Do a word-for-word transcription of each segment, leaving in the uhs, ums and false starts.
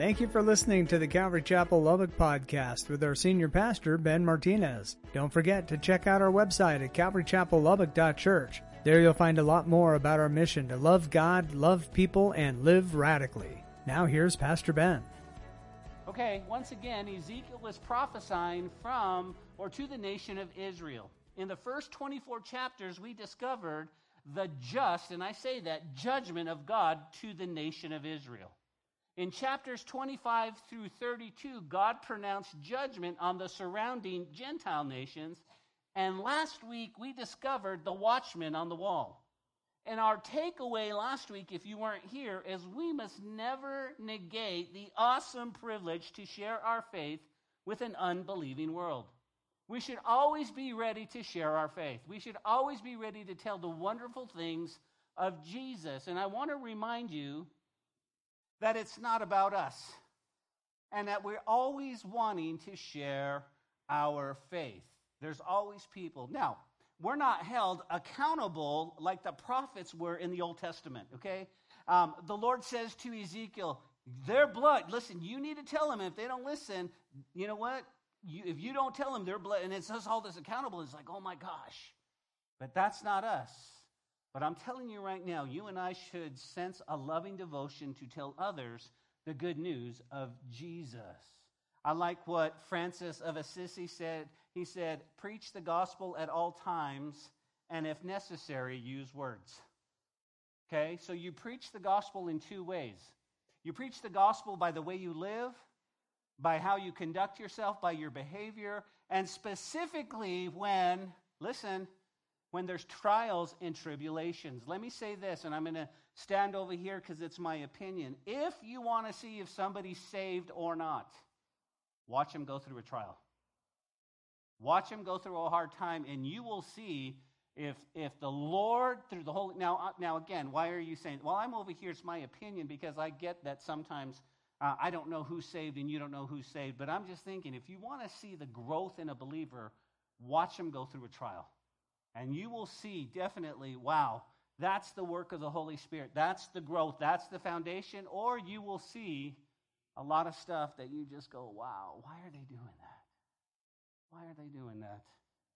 Thank you for listening to the Calvary Chapel Lubbock podcast with our senior pastor, Ben Martinez. Don't forget to check out our website at calvary chapel lubbock dot church. There you'll find a lot more about our mission to love God, love people, and live radically. Now here's Pastor Ben. Okay, once again, Ezekiel was prophesying from or to the nation of Israel. In the first twenty-four chapters, we discovered the just, and I say that, judgment of God to the nation of Israel. In chapters twenty-five through thirty-two, God pronounced judgment on the surrounding Gentile nations. And last week, we discovered the watchman on the wall. And our takeaway last week, if you weren't here, is we must never negate the awesome privilege to share our faith with an unbelieving world. We should always be ready to share our faith. We should always be ready to tell the wonderful things of Jesus. And I want to remind you that it's not about us, and that we're always wanting to share our faith. There's always people. Now, we're not held accountable like the prophets were in the Old Testament, okay? Um, the Lord says to Ezekiel, their blood, listen, you need to tell them. If they don't listen, you know what? You, if you don't tell them their blood, and it says all this accountable, it's like, oh my gosh. But that's not us. But I'm telling you right now, you and I should sense a loving devotion to tell others the good news of Jesus. I like what Francis of Assisi said. He said, preach the gospel at all times, and if necessary, use words. Okay, so you preach the gospel in two ways. You preach the gospel by the way you live, by how you conduct yourself, by your behavior, and specifically when, listen, when there's trials and tribulations. Let me say this, and I'm going to stand over here because it's my opinion. If you want to see if somebody's saved or not, watch them go through a trial. Watch them go through a hard time, and you will see if if the Lord, through the Holy... Now, now again, why are you saying, well, I'm over here, it's my opinion, because I get that sometimes uh, I don't know who's saved and you don't know who's saved, but I'm just thinking, if you want to see the growth in a believer, watch them go through a trial. And you will see definitely, wow, that's the work of the Holy Spirit. That's the growth. That's the foundation. Or you will see a lot of stuff that you just go, wow, why are they doing that? Why are they doing that?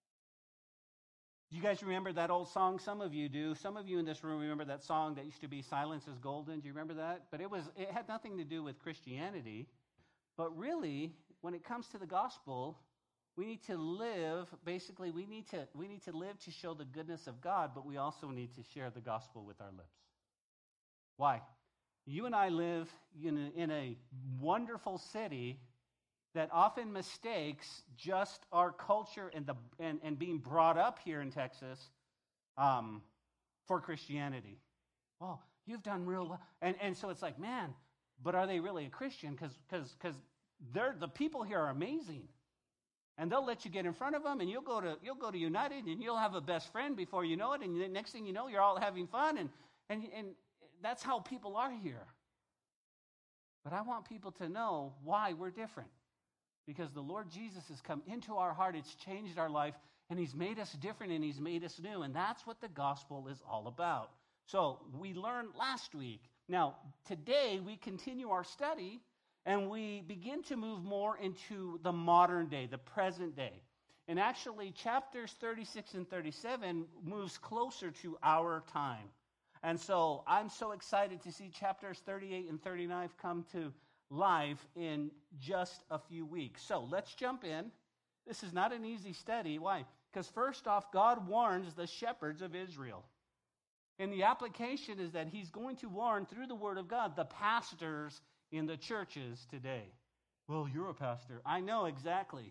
Do you guys remember that old song? Some of you do. Some of you in this room remember that song that used to be Silence is Golden. Do you remember that? But it was it had nothing to do with Christianity. But really, when it comes to the gospel, we need to live, basically, we need to we need to live to show the goodness of God, but we also need to share the gospel with our lips. Why? You and I live in a, in a wonderful city that often mistakes just our culture and the and, and being brought up here in Texas um, for Christianity. Well, you've done real well. And, and so it's like, man, but are they really a Christian? Because because because they're the people here are amazing. And they'll let you get in front of them, and you'll go to you'll go to United, and you'll have a best friend before you know it, and the next thing you know, you're all having fun, and and and that's how people are here. But I want people to know why we're different, because the Lord Jesus has come into our heart. It's changed our life, and He's made us different, and He's made us new, and that's what the gospel is all about. So we learned last week. Now today we continue our study. And we begin to move more into the modern day, the present day. And actually, chapters thirty-six and thirty-seven moves closer to our time. And so I'm so excited to see chapters thirty-eight and thirty-nine come to life in just a few weeks. So let's jump in. This is not an easy study. Why? Because first off, God warns the shepherds of Israel. And the application is that He's going to warn through the Word of God the pastors in the churches today. Well, you're a pastor. I know exactly.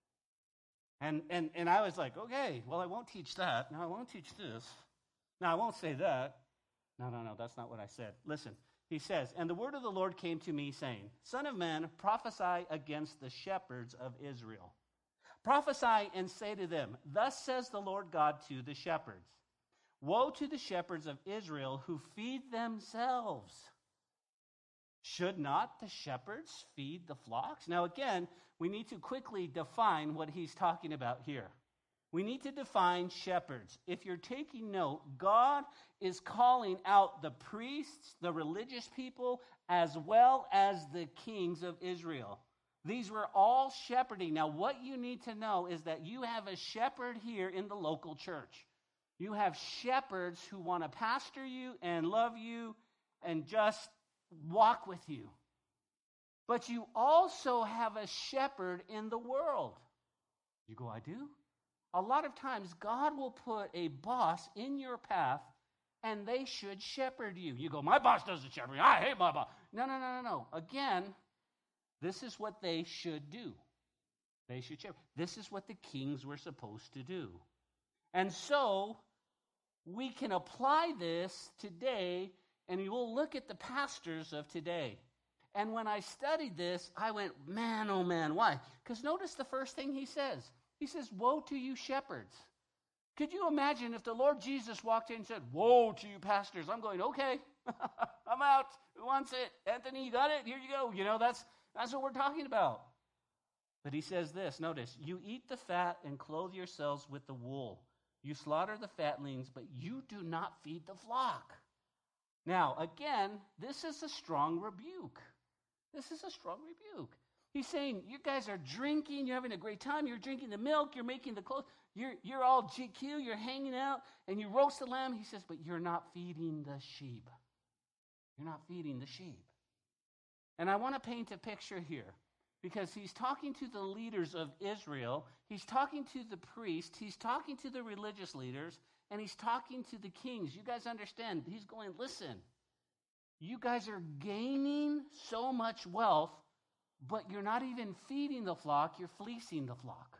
And and and I was like, okay, well, I won't teach that. No, I won't teach this. No, I won't say that. No, no, no, that's not what I said. Listen, he says, and the word of the Lord came to me, saying, Son of man, prophesy against the shepherds of Israel. Prophesy and say to them, thus says the Lord God to the shepherds. Woe to the shepherds of Israel who feed themselves. Should not the shepherds feed the flocks? Now again, we need to quickly define what he's talking about here. We need to define shepherds. If you're taking note, God is calling out the priests, the religious people, as well as the kings of Israel. These were all shepherding. Now, what you need to know is that you have a shepherd here in the local church. You have shepherds who want to pastor you and love you and just walk with you. But you also have a shepherd in the world. You go, I do? A lot of times, God will put a boss in your path, and they should shepherd you. You go, my boss doesn't shepherd me. I hate my boss. No, no, no, no, no. Again, this is what they should do. They should shepherd. This is what the kings were supposed to do. And so, we can apply this today, and we will look at the pastors of today. And when I studied this, I went, man, oh man, why? Because notice the first thing he says. He says, woe to you shepherds. Could you imagine if the Lord Jesus walked in and said, woe to you pastors? I'm going, okay, I'm out. Who wants it? Anthony, you got it? Here you go. You know, that's that's what we're talking about. But he says this, notice, you eat the fat and clothe yourselves with the wool. You slaughter the fatlings, but you do not feed the flock. Now, again, this is a strong rebuke. This is a strong rebuke. He's saying, you guys are drinking, you're having a great time, you're drinking the milk, you're making the clothes, you're, you're all G Q, you're hanging out, and you roast the lamb. He says, but you're not feeding the sheep. You're not feeding the sheep. And I want to paint a picture here, because he's talking to the leaders of Israel, he's talking to the priests, he's talking to the religious leaders, and he's talking to the kings. You guys understand, he's going, listen, you guys are gaining so much wealth, but you're not even feeding the flock, you're fleecing the flock.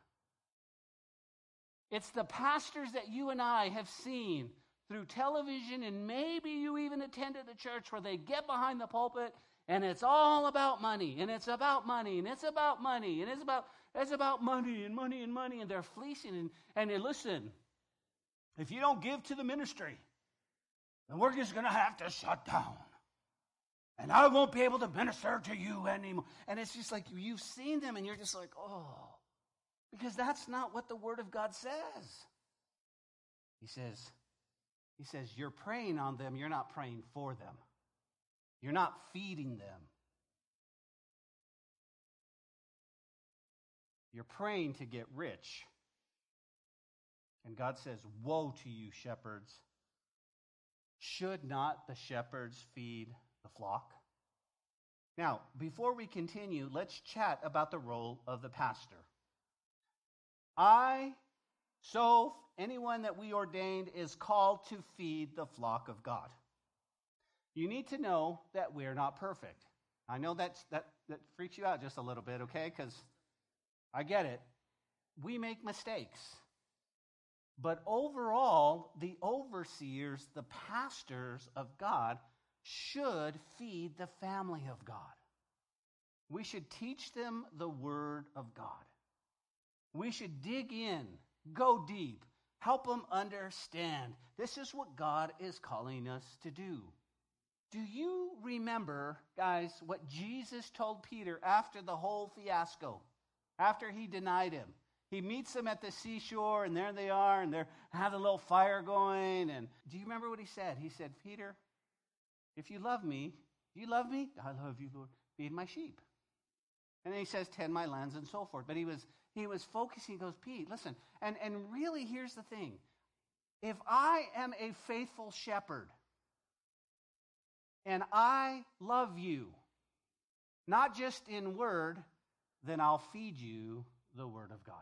It's the pastors that you and I have seen through television, and maybe you even attended a church where they get behind the pulpit and it's all about money, and it's about money, and it's about money, and it's about it's about money and money and money, and they're fleecing. And, and they listen, if you don't give to the ministry, then we're just going to have to shut down. And I won't be able to minister to you anymore. And it's just like you've seen them and you're just like, oh, because that's not what the Word of God says. He says, he says, you're preying on them, you're not praying for them. You're not feeding them. You're praying to get rich. And God says, woe to you, shepherds. Should not the shepherds feed the flock? Now, before we continue, let's chat about the role of the pastor. I, Soph, anyone that we ordained is called to feed the flock of God. You need to know that we're not perfect. I know that's, that, that freaks you out just a little bit, okay? Because I get it. We make mistakes. But overall, the overseers, the pastors of God, should feed the family of God. We should teach them the Word of God. We should dig in, go deep, help them understand. This is what God is calling us to do. Do you remember, guys, what Jesus told Peter after the whole fiasco, after he denied him? He meets them at the seashore, and there they are, and they have a little fire going. And do you remember what he said? He said, Peter, if you love me, do you love me? I love you, Lord. Feed my sheep. And then he says, tend my lands and so forth. But he was he was focusing. He goes, Pete, listen. And, and really, here's the thing. If I am a faithful shepherd, and I love you, not just in word, then I'll feed you the Word of God.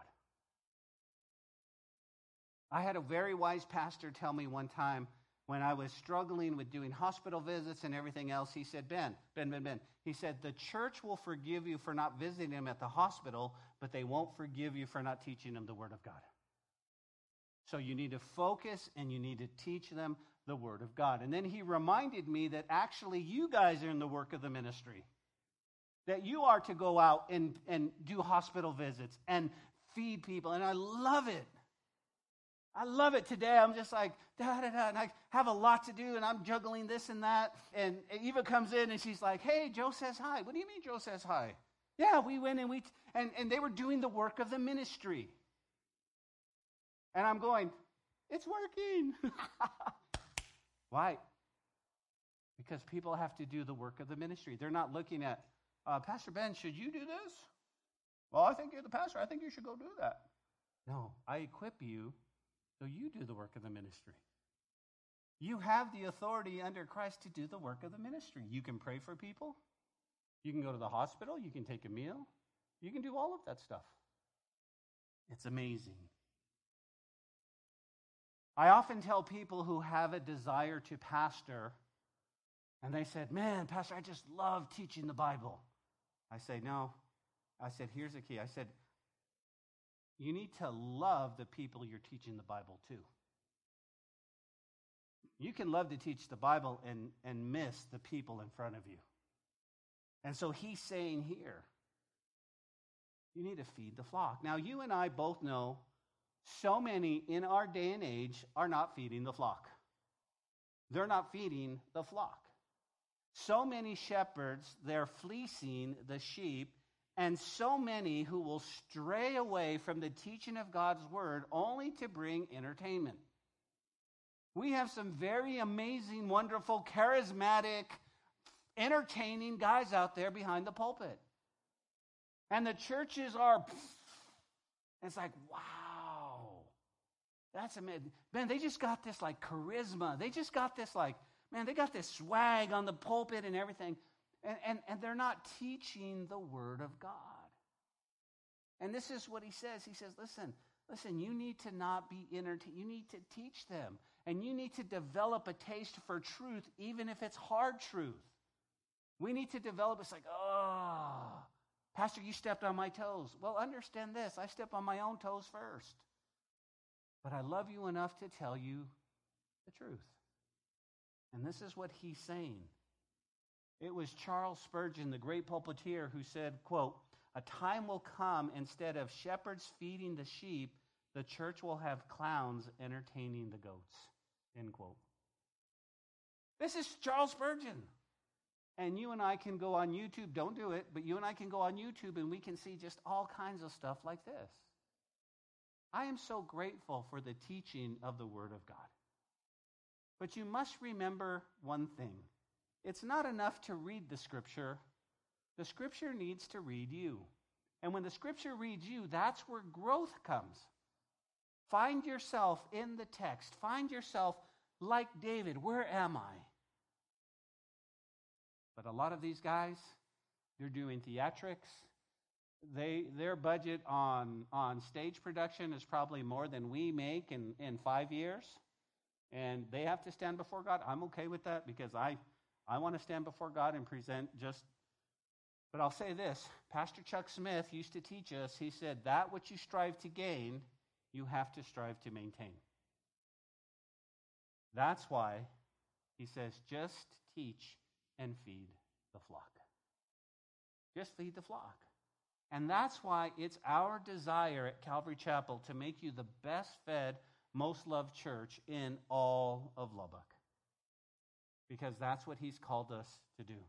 I had a very wise pastor tell me one time when I was struggling with doing hospital visits and everything else. He said, Ben, Ben, Ben, Ben, he said, the church will forgive you for not visiting them at the hospital, but they won't forgive you for not teaching them the Word of God. So you need to focus and you need to teach them the Word of God. And then he reminded me that actually you guys are in the work of the ministry. That you are to go out and, and do hospital visits and feed people. And I love it. I love it. Today I'm just like, da, da, da, and I have a lot to do, and I'm juggling this and that. And Eva comes in, and she's like, hey, Joe says hi. What do you mean Joe says hi? Yeah, we went and we, t- and, and they were doing the work of the ministry. And I'm going, it's working. Why? Because people have to do the work of the ministry. They're not looking at, uh, Pastor Ben, should you do this? Well, I think you're the pastor. I think you should go do that. No, I equip you so you do the work of the ministry. You have the authority under Christ to do the work of the ministry. You can pray for people. You can go to the hospital. You can take a meal. You can do all of that stuff. It's amazing. I often tell people who have a desire to pastor, and they said, man, Pastor, I just love teaching the Bible. I say, no. I said, here's the key. I said, you need to love the people you're teaching the Bible to. You can love to teach the Bible and, and miss the people in front of you. And so he's saying here, you need to feed the flock. Now, you and I both know so many in our day and age are not feeding the flock. They're not feeding the flock. So many shepherds, they're fleecing the sheep, and so many who will stray away from the teaching of God's word only to bring entertainment. We have some very amazing, wonderful, charismatic, entertaining guys out there behind the pulpit. And the churches are, it's like, wow, that's amazing. Man, they just got this like charisma. They just got this like, man, they got this swag on the pulpit and everything. And, and, and they're not teaching the word of God. And this is what he says. He says, listen, listen, you need to not be entertained. You need to teach them. And you need to develop a taste for truth, even if it's hard truth. We need to develop, it's like, oh, Pastor, you stepped on my toes. Well, understand this. I step on my own toes first. But I love you enough to tell you the truth. And this is what he's saying. It was Charles Spurgeon, the great pulpiteer, who said, quote, a time will come, instead of shepherds feeding the sheep, the church will have clowns entertaining the goats, end quote. This is Charles Spurgeon. And you and I can go on YouTube, don't do it, but you and I can go on YouTube and we can see just all kinds of stuff like this. I am so grateful for the teaching of the Word of God. But you must remember one thing. It's not enough to read the Scripture. The Scripture needs to read you. And when the Scripture reads you, that's where growth comes. Find yourself in the text. Find yourself like David. Where am I? But a lot of these guys, they're doing theatrics. They, their budget on, on stage production is probably more than we make in, in five years. And they have to stand before God. I'm okay with that because I, I want to stand before God and present just... But I'll say this. Pastor Chuck Smith used to teach us, he said, that which you strive to gain, you have to strive to maintain. That's why he says, just teach and feed the flock. Just feed the flock. And that's why it's our desire at Calvary Chapel to make you the best fed, most loved church in all of Lubbock. Because that's what he's called us to do.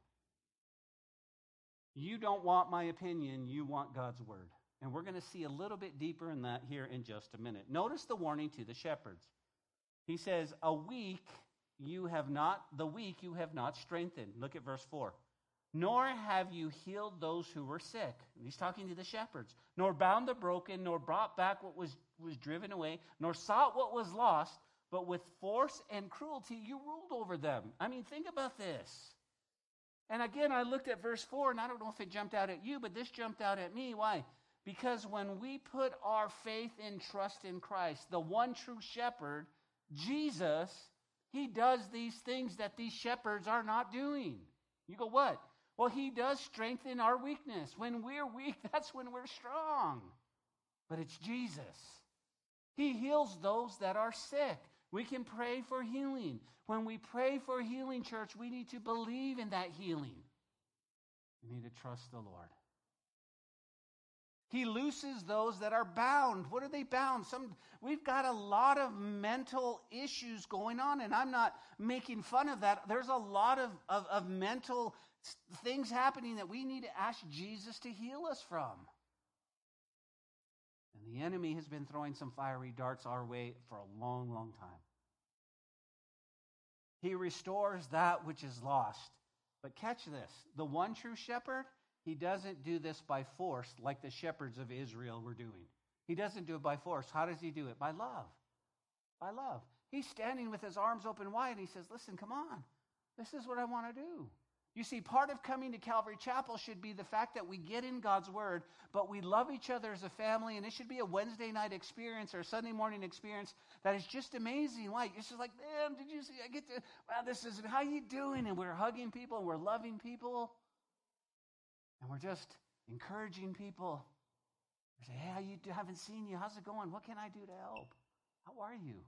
You don't want my opinion, you want God's word. And we're going to see a little bit deeper in that here in just a minute. Notice the warning to the shepherds. He says, a week you have not, the weak you have not strengthened. Look at verse four. Nor have you healed those who were sick. And he's talking to the shepherds. Nor bound the broken, nor brought back what was, was driven away, nor sought what was lost, but with force and cruelty you ruled over them. I mean, think about this. And again, I looked at verse four, and I don't know if it jumped out at you, but this jumped out at me. Why? Because when we put our faith and trust in Christ, the one true shepherd, Jesus, he does these things that these shepherds are not doing. You go, what? Well, he does strengthen our weakness. When we're weak, that's when we're strong. But it's Jesus. He heals those that are sick. We can pray for healing. When we pray for healing, church, we need to believe in that healing. We need to trust the Lord. He looses those that are bound. What are they bound? Some, we've got a lot of mental issues going on, and I'm not making fun of that. There's a lot of, of, of mental things happening that we need to ask Jesus to heal us from. And the enemy has been throwing some fiery darts our way for a long, long time. He restores that which is lost. But catch this, the one true shepherd, he doesn't do this by force like the shepherds of Israel were doing. He doesn't do it by force. How does he do it? By love. By love. He's standing with his arms open wide and he says, listen, come on. This is what I want to do. You see, part of coming to Calvary Chapel should be the fact that we get in God's Word, but we love each other as a family, and it should be a Wednesday night experience or a Sunday morning experience that is just amazing. Like, it's just like, man, did you see, I get to, wow, this is, how you doing? And we're hugging people, and we're loving people, and we're just encouraging people. We say, hey, how you do? Haven't seen you. How's it going? What can I do to help? How are you?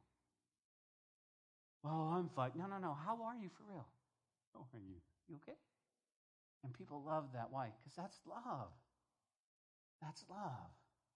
Well, I'm fine. No, no, no. How are you for real? How are you? You okay? And people love that. Why? Because that's love. That's love.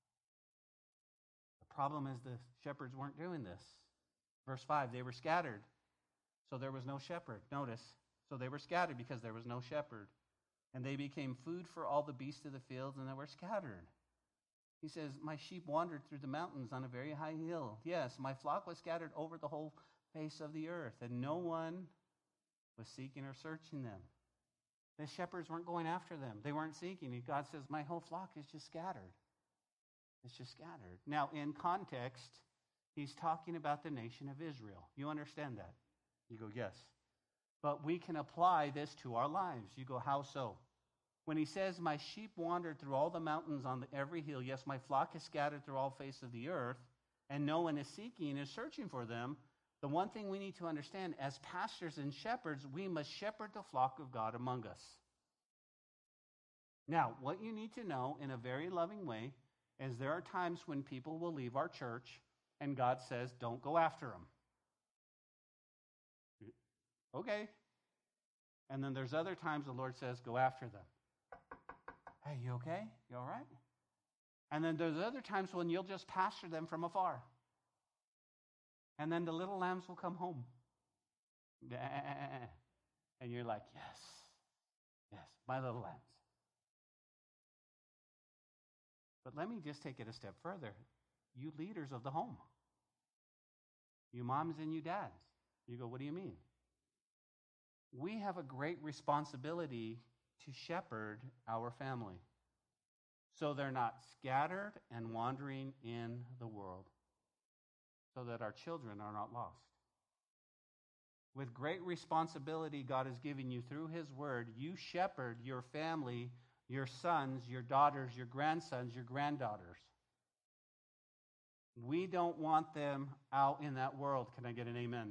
The problem is the shepherds weren't doing this. Verse five, they were scattered, so there was no shepherd. Notice, so they were scattered because there was no shepherd. And they became food for all the beasts of the fields, and they were scattered. He says, my sheep wandered through the mountains on a very high hill. Yes, my flock was scattered over the whole face of the earth, and no one was seeking or searching them. The shepherds weren't going after them. They weren't seeking. And God says, my whole flock is just scattered. It's just scattered. Now, in context, he's talking about the nation of Israel. You understand that? You go, yes. But we can apply this to our lives. You go, how so? When he says, my sheep wandered through all the mountains on the, every hill, yes, my flock is scattered through all face of the earth, and no one is seeking, is searching for them, the one thing we need to understand, as pastors and shepherds, we must shepherd the flock of God among us. Now, what you need to know in a very loving way is there are times when people will leave our church and God says, don't go after them. Okay. And then there's other times the Lord says, go after them. Hey, you okay? You all right? And then there's other times when you'll just pastor them from afar. And then the little lambs will come home. And you're like, yes, yes, my little lambs. But let me just take it a step further. You leaders of the home, you moms and you dads, you go, what do you mean? We have a great responsibility to shepherd our family so they're not scattered and wandering in the world, so that our children are not lost. With great responsibility God has given you through his word, you shepherd your family, your sons, your daughters, your grandsons, your granddaughters. We don't want them out in that world. Can I get an amen?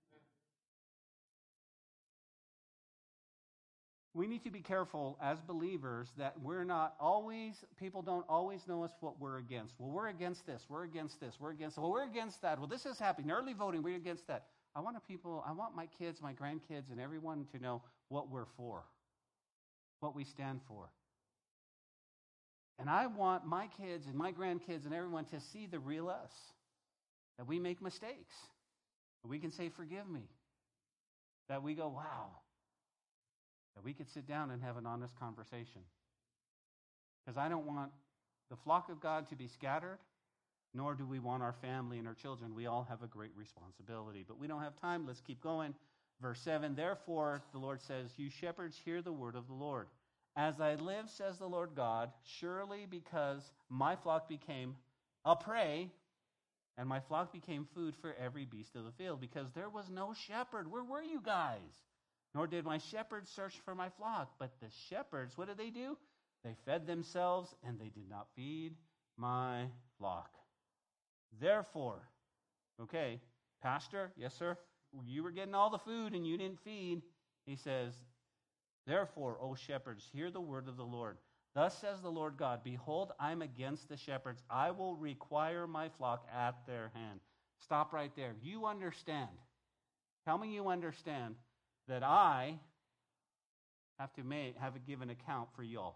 We need to be careful as believers that we're not always, people don't always know us what we're against. Well, we're against this, we're against this, we're against, well, we're against that. Well, this is happening. Early voting, we're against that. I want people, I want my kids, my grandkids, and everyone to know what we're for, what we stand for. And I want my kids and my grandkids and everyone to see the real us, that we make mistakes, that we can say, forgive me, that we go, wow, that we could sit down and have an honest conversation. Because I don't want the flock of God to be scattered, nor do we want our family and our children. We all have a great responsibility. But we don't have time. Let's keep going. Verse seven, therefore, the Lord says, you shepherds, hear the word of the Lord. As I live, says the Lord God, surely because my flock became a prey, and my flock became food for every beast of the field, because there was no shepherd. Where were you guys? Nor did my shepherds search for my flock. But the shepherds, what did they do? They fed themselves, and they did not feed my flock. Therefore, okay, pastor, yes, sir, you were getting all the food, and you didn't feed. He says, therefore, O shepherds, hear the word of the Lord. Thus says the Lord God, behold, I'm against the shepherds. I will require my flock at their hand. Stop right there. You understand. Tell me you understand that I have to make, have to give an account for y'all.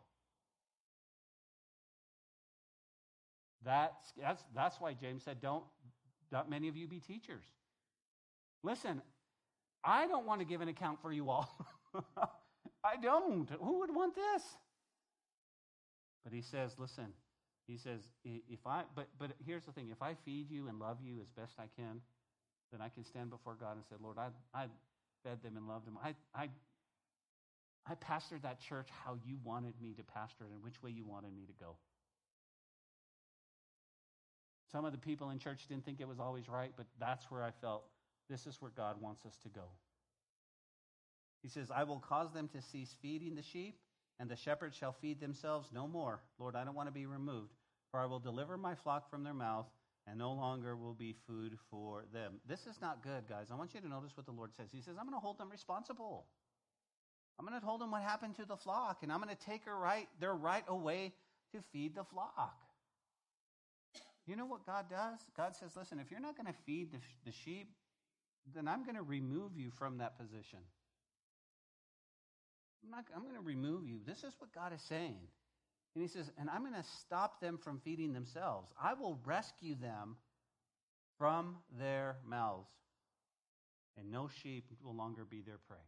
That's, that's, that's why James said, don't, don't many of you be teachers. Listen, I don't want to give an account for you all. I don't. Who would want this? But he says, listen, He says, if I, but, but here's the thing, if I feed you and love you as best I can, then I can stand before God and say, Lord, I, I fed them and loved them. I, I, I pastored that church how you wanted me to pastor it and which way you wanted me to go. Some of the people in church didn't think it was always right, but that's where I felt this is where God wants us to go. He says, I will cause them to cease feeding the sheep, and the shepherds shall feed themselves no more. Lord, I don't want to be removed, for I will deliver my flock from their mouth, and no longer will be food for them. This is not good, guys. I want you to notice what the Lord says. He says, I'm going to hold them responsible. I'm going to hold them what happened to the flock, and I'm going to take her right, their right away to feed the flock. You know what God does? God says, listen, if you're not going to feed the, the sheep, then I'm going to remove you from that position. I'm, not, I'm going to remove you. This is what God is saying. And he says, and I'm going to stop them from feeding themselves. I will rescue them from their mouths, and no sheep will longer be their prey.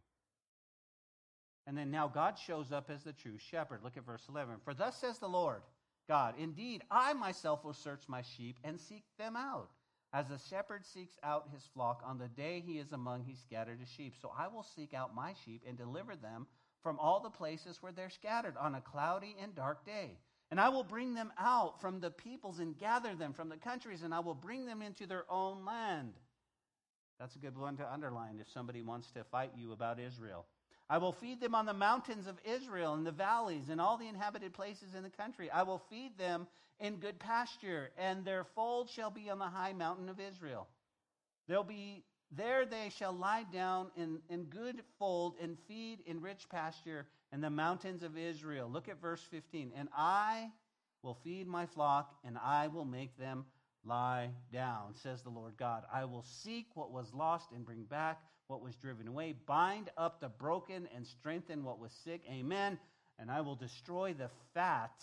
And then now God shows up as the true shepherd. Look at verse eleven. For thus says the Lord God, indeed, I myself will search my sheep and seek them out, as a shepherd seeks out his flock on the day he is among his scattered sheep. So I will seek out my sheep and deliver them from all the places where they're scattered on a cloudy and dark day. And I will bring them out from the peoples and gather them from the countries, and I will bring them into their own land. That's a good one to underline if somebody wants to fight you about Israel. I will feed them on the mountains of Israel and the valleys and all the inhabited places in the country. I will feed them in good pasture, and their fold shall be on the high mountain of Israel. They'll be there they shall lie down in, in good fold and feed in rich pasture in the mountains of Israel. Look at verse fifteen. And I will feed my flock, and I will make them lie down, says the Lord God. I will seek what was lost and bring back what was driven away, bind up the broken and strengthen what was sick. Amen. And I will destroy the fat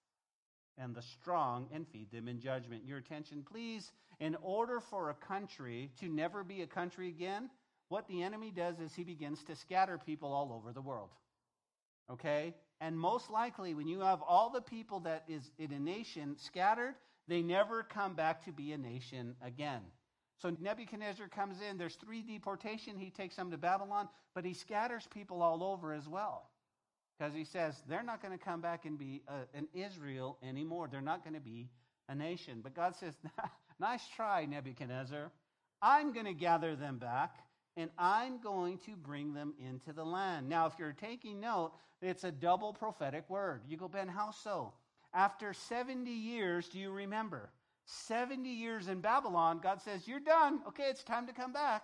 and the strong and feed them in judgment. Your attention, please. In order for a country to never be a country again, what the enemy does is he begins to scatter people all over the world. Okay? And most likely, when you have all the people that is in a nation scattered, they never come back to be a nation again. So Nebuchadnezzar comes in, there's three deportation, he takes them to Babylon, but he scatters people all over as well. Because he says they're not going to come back and be a, an Israel anymore. They're not going to be a nation. But God says, nice try, Nebuchadnezzar. I'm going to gather them back, and I'm going to bring them into the land. Now, if you're taking note, it's a double prophetic word. You go, Ben, how so? After seventy years, do you remember? seventy years in Babylon, God says, you're done. Okay, it's time to come back.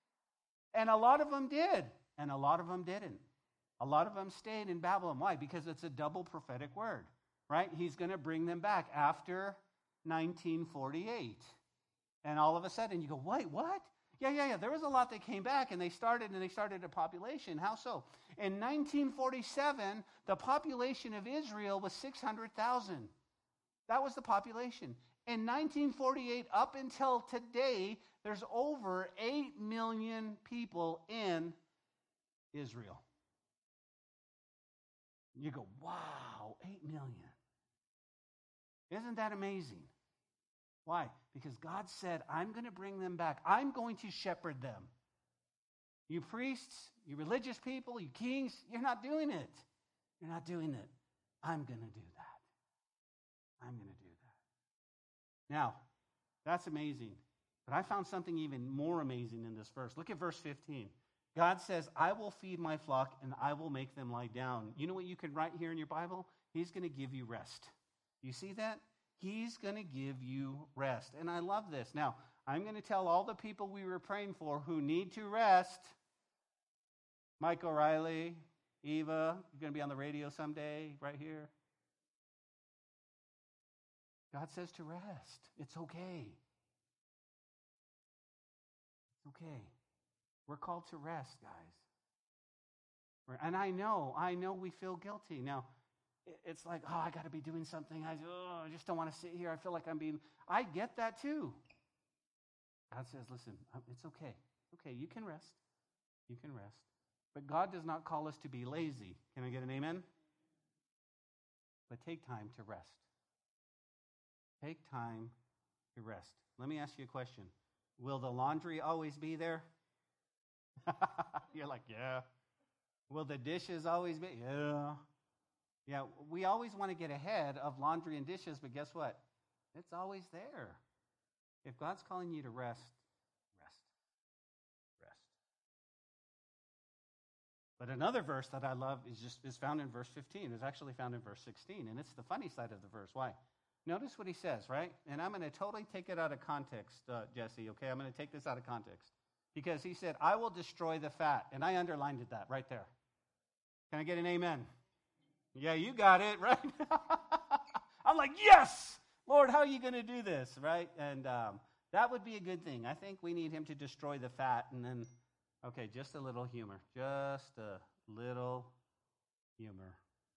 And a lot of them did, and a lot of them didn't. A lot of them stayed in Babylon. Why? Because it's a double prophetic word, right? He's going to bring them back after nineteen forty-eight. And all of a sudden you go, wait, what? Yeah, yeah, yeah. There was a lot that came back, and they started, and they started a population. How so? In nineteen forty-seven, the population of Israel was six hundred thousand. That was the population. In nineteen forty-eight, up until today, there's over eight million people in Israel. You go, wow, eight million. Isn't that amazing? Why? Because God said, I'm going to bring them back. I'm going to shepherd them. You priests, you religious people, you kings, you're not doing it. You're not doing it. I'm going to do that. I'm going to do that. Now, that's amazing. But I found something even more amazing in this verse. Look at verse fifteen. God says, I will feed my flock and I will make them lie down. You know what you can write here in your Bible? He's going to give you rest. You see that? He's going to give you rest. And I love this. Now, I'm going to tell all the people we were praying for who need to rest. Mike O'Reilly, Eva, you're going to be on the radio someday, right here. God says to rest. It's okay. It's okay. We're called to rest, guys. And I know, I know we feel guilty. Now, it's like, oh, I got to be doing something. I, oh, I just don't want to sit here. I feel like I'm being, I get that too. God says, listen, it's okay. Okay, you can rest. You can rest. But God does not call us to be lazy. Can I get an amen? But take time to rest. Take time to rest. Let me ask you a question. Will the laundry always be there? You're like, yeah. Will the dishes always be? Yeah. Yeah, we always want to get ahead of laundry and dishes, but guess what? It's always there. If God's calling you to rest, rest. Rest. But another verse that I love is just is found in verse fifteen. It's actually found in verse sixteen, and it's the funny side of the verse. Why? Notice what he says, right? And I'm going to totally take it out of context, uh, Jesse, okay? I'm going to take this out of context. Because he said, I will destroy the fat. And I underlined that right there. Can I get an amen? Yeah, you got it, right? I'm like, yes! Lord, how are you going to do this, right? And um, that would be a good thing. I think we need him to destroy the fat. And then, okay, just a little humor. Just a little humor.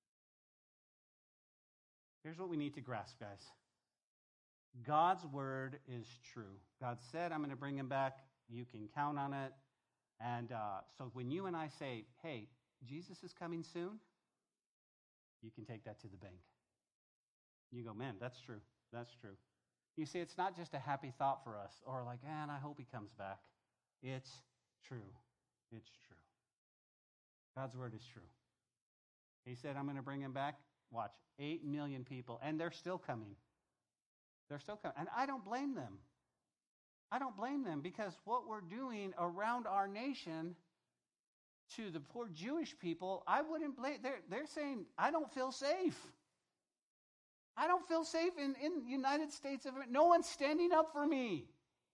Here's what we need to grasp, guys. God's word is true. God said, I'm going to bring him back. You can count on it. And uh, so when you and I say, hey, Jesus is coming soon, you can take that to the bank. You go, man, that's true. That's true. You see, it's not just a happy thought for us or like, man, I hope he comes back. It's true. It's true. God's word is true. He said, I'm going to bring him back. Watch, eight million people, and they're still coming. They're still coming. And I don't blame them. I don't blame them because what we're doing around our nation to the poor Jewish people, I wouldn't blame. They're, they're saying, I don't feel safe. I don't feel safe in, in the United States of America. No one's standing up for me.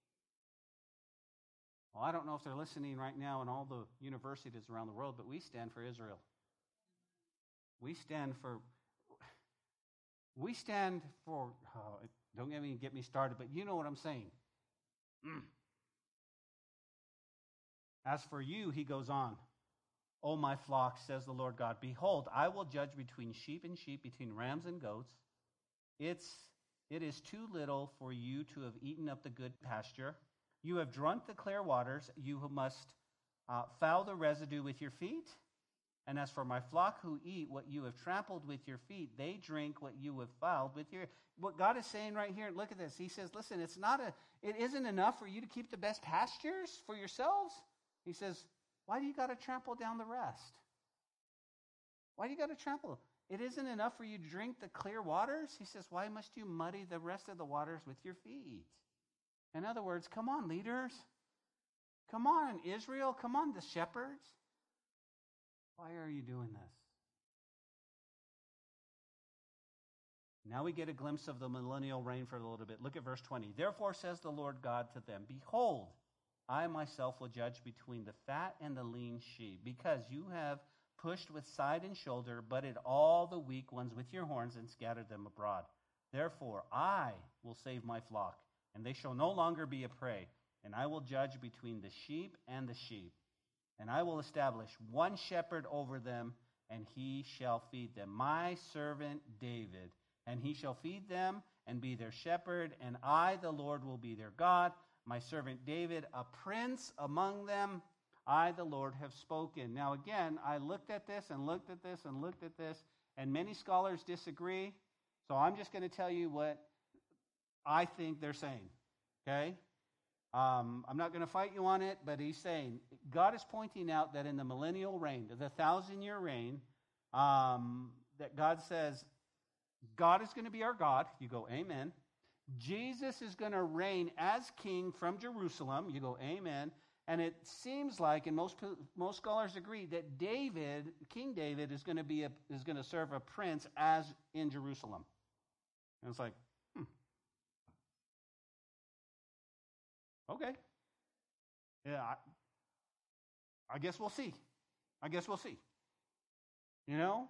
Well, I don't know if they're listening right now in all the universities around the world, but we stand for Israel. We stand for... We stand for, oh, don't get me get me started, but you know what I'm saying. Mm. As for you, he goes on, O my flock, says the Lord God, behold, I will judge between sheep and sheep, between rams and goats. It's it is too little for you to have eaten up the good pasture. You have drunk the clear waters. You must uh, foul the residue with your feet. And as for my flock who eat what you have trampled with your feet, they drink what you have fouled with your... What God is saying right here, look at this. He says, listen, it's not a, it isn't enough for you to keep the best pastures for yourselves. He says, why do you got to trample down the rest? Why do you got to trample? It isn't enough for you to drink the clear waters. He says, why must you muddy the rest of the waters with your feet? In other words, come on, leaders. Come on, Israel. Come on, the shepherds. Why are you doing this? Now we get a glimpse of the millennial reign for a little bit. Look at verse twenty. Therefore says the Lord God to them, behold, I myself will judge between the fat and the lean sheep, because you have pushed with side and shoulder, butted all the weak ones with your horns and scattered them abroad. Therefore I will save my flock, and they shall no longer be a prey, and I will judge between the sheep and the sheep. And I will establish one shepherd over them, and he shall feed them. My servant David, and he shall feed them and be their shepherd, and I, the Lord, will be their God. My servant David, a prince among them, I, the Lord, have spoken. Now again, I looked at this and looked at this and looked at this, and many scholars disagree. So I'm just going to tell you what I think they're saying, okay? Um, I'm not going to fight you on it, but he's saying, God is pointing out that in the millennial reign, the thousand-year reign, um, that God says, God is going to be our God. You go, amen. Jesus is going to reign as king from Jerusalem. You go, amen. And it seems like, and most most scholars agree, that David, King David, is going to be a, is going to serve a prince as in Jerusalem. And it's like, hmm. Okay. Yeah, I, I guess we'll see. I guess we'll see. You know?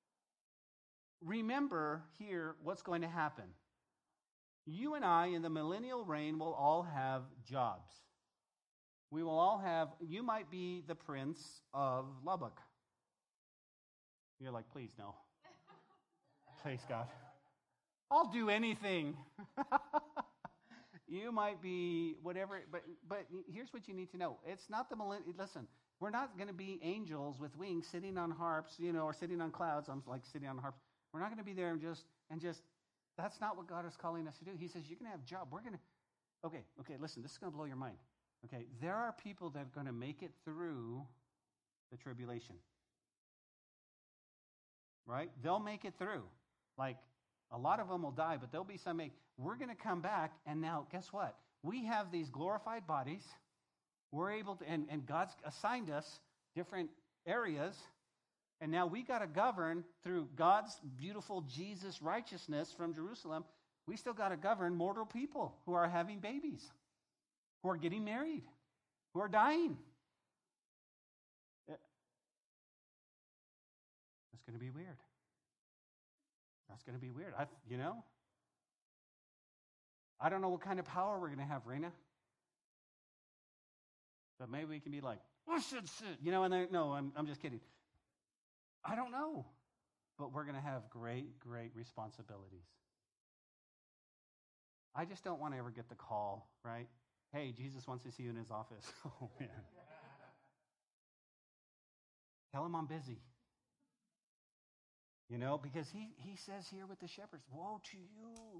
Remember here what's going to happen. You and I in the millennial reign will all have jobs. We will all have, you might be the prince of Lubbock. You're like, please no. Please, God. I'll do anything. You might be whatever, but but here's what you need to know. It's not the millennial. Listen, we're not going to be angels with wings sitting on harps, you know, or sitting on clouds. I'm like sitting on harps. We're not going to be there and just and just That's not what God is calling us to do. He says, you're going to have a job. We're going to, okay, okay, listen, this is going to blow your mind. Okay, there are people that are going to make it through the tribulation. Right? They'll make it through. Like, a lot of them will die, but there'll be some make. We're going to come back, and now, guess what? We have these glorified bodies. We're able to, and, and God's assigned us different areas, and now we got to govern through God's beautiful Jesus righteousness from Jerusalem. We still got to govern mortal people who are having babies, who are getting married, who are dying. That's going to be weird. That's going to be weird. I, you know, I don't know what kind of power we're going to have, Raina. But maybe we can be like, I should sit. You know, and they, no, I'm, I'm just kidding. I don't know. But we're going to have great, great responsibilities. I just don't want to ever get the call, right? Hey, Jesus wants to see you in his office. Oh, man. Tell him I'm busy. You know, because he, he says here with the shepherds, woe to you.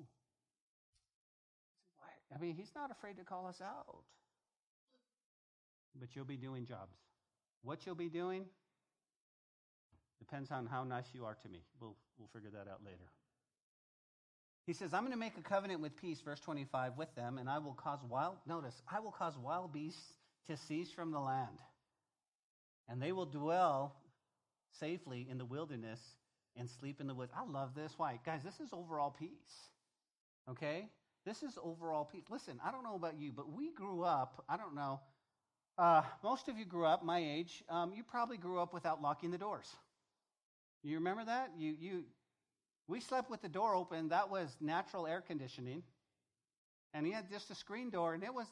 I mean, he's not afraid to call us out. But you'll be doing jobs. What you'll be doing depends on how nice you are to me. We'll, we'll figure that out later. He says, I'm going to make a covenant with peace, verse twenty-five, with them, and I will cause wild, notice, I will cause wild beasts to cease from the land. And they will dwell safely in the wilderness and sleep in the woods. I love this. Why? Guys, this is overall peace. Okay? This is overall peace. Listen, I don't know about you, but we grew up, I don't know, uh, most of you grew up, my age, um, you probably grew up without locking the doors. You remember that? You, you, we slept with the door open. That was natural air conditioning. And he had just a screen door, and it was,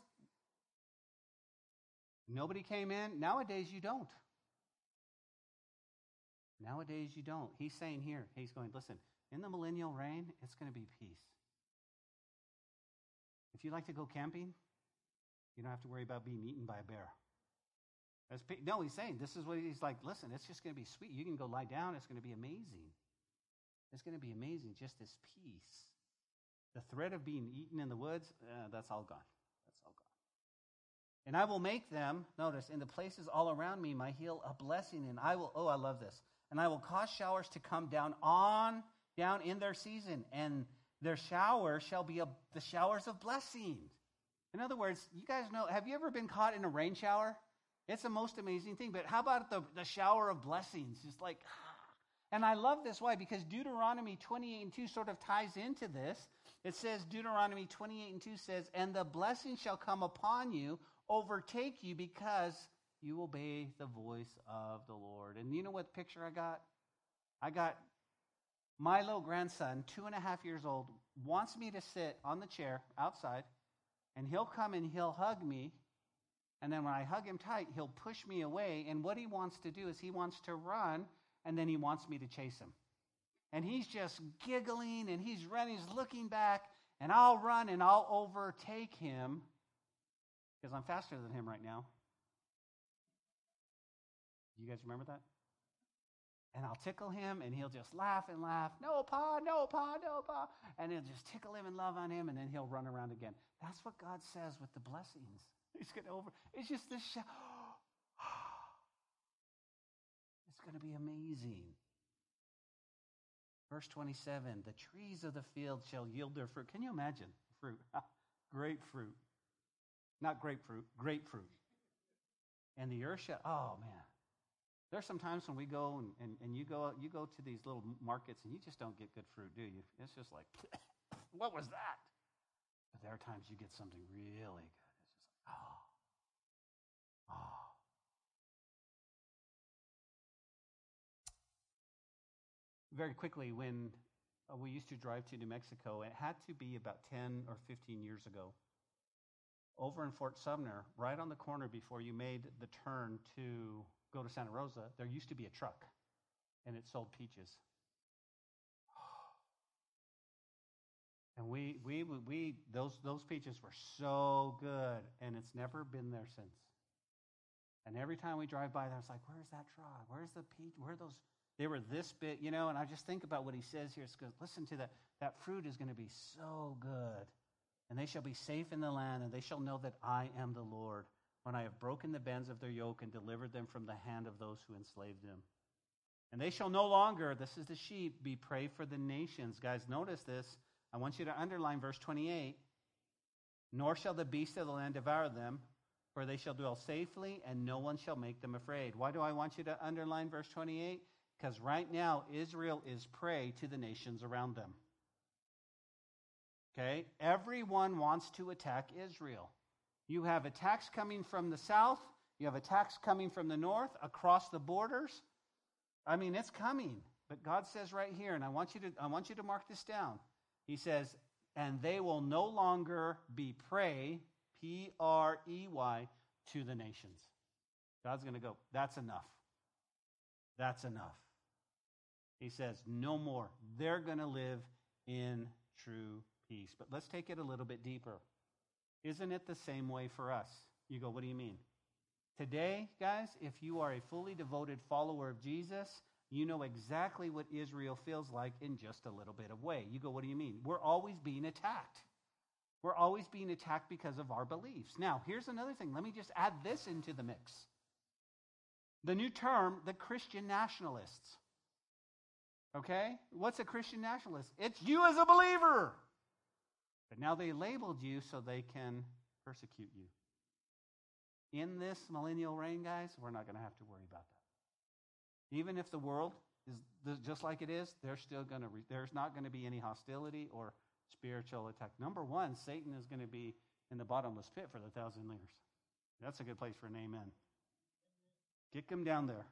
nobody came in. Nowadays, you don't. Nowadays, you don't. He's saying here, he's going, listen, in the millennial reign, it's going to be peace. If you like to go camping, you don't have to worry about being eaten by a bear. That's, no, he's saying, this is what he's like, listen, it's just going to be sweet. You can go lie down. It's going to be amazing. It's going to be amazing, just this peace. The threat of being eaten in the woods, uh, that's all gone. That's all gone. And I will make them, notice, in the places all around me, my heel a blessing, and I will, oh, I love this, and I will cause showers to come down on, down in their season, and their shower shall be a, the showers of blessing. In other words, you guys know, have you ever been caught in a rain shower? It's the most amazing thing, but how about the, the shower of blessings? Just like, and I love this. Why? Because Deuteronomy twenty-eight and two sort of ties into this. It says, Deuteronomy twenty-eight and two says, and the blessing shall come upon you, overtake you, because you obey the voice of the Lord. And you know what picture I got? I got my little grandson, two and a half years old, wants me to sit on the chair outside, and he'll come and he'll hug me. And then when I hug him tight, he'll push me away. And what he wants to do is he wants to run, and then he wants me to chase him. And he's just giggling, and he's running, he's looking back, and I'll run and I'll overtake him because I'm faster than him right now. You guys remember that? And I'll tickle him, and he'll just laugh and laugh. No, Pa, no, Pa, no, Pa. And he'll just tickle him and love on him, and then he'll run around again. That's what God says with the blessings. He's going to over. It's just this. Sh- it's going to be amazing. Verse twenty-seven, the trees of the field shall yield their fruit. Can you imagine fruit? Grapefruit. Not grapefruit, grapefruit. And the earth shall, oh man. There's some times when we go and, and, and you go you go to these little markets and you just don't get good fruit, do you? It's just like, what was that? But there are times you get something really good. It's just like, oh, oh. Very quickly, when uh, we used to drive to New Mexico, it had to be about ten or fifteen years ago. Over in Fort Sumner, right on the corner before you made the turn to go to Santa Rosa, there used to be a truck, and it sold peaches. And we, we, we, those, those peaches were so good, and it's never been there since. And every time we drive by there, it's like, where's that truck? Where's the peach? Where are those? They were this big, you know, and I just think about what he says here. It's because, listen to that. That fruit is going to be so good. And they shall be safe in the land, and they shall know that I am the Lord, when I have broken the bands of their yoke and delivered them from the hand of those who enslaved them. And they shall no longer, this is the sheep, be prey for the nations. Guys, notice this. I want you to underline verse twenty-eight. Nor shall the beasts of the land devour them, for they shall dwell safely, and no one shall make them afraid. Why do I want you to underline verse twenty-eight? Because right now, Israel is prey to the nations around them. Okay? Everyone wants to attack Israel. You have attacks coming from the south. You have attacks coming from the north, across the borders. I mean, it's coming. But God says right here, and I want you to, I want you to mark this down. He says, and they will no longer be prey, P R E Y, to the nations. God's going to go, that's enough. That's enough. He says, no more. They're going to live in true peace. But let's take it a little bit deeper. Isn't it the same way for us? You go, what do you mean? Today, guys, if you are a fully devoted follower of Jesus, you know exactly what Israel feels like in just a little bit of way. You go, what do you mean? We're always being attacked. We're always being attacked because of our beliefs. Now, here's another thing. Let me just add this into the mix. The new term, the Christian nationalists. Okay? What's a Christian nationalist? It's you as a believer. But now they labeled you so they can persecute you. In this millennial reign, guys, we're not going to have to worry about that. Even if the world is just like it is, there's still going to re- there's not going to be any hostility or spiritual attack. Number one, Satan is going to be in the bottomless pit for the thousand years. That's a good place for an amen. Kick him down there.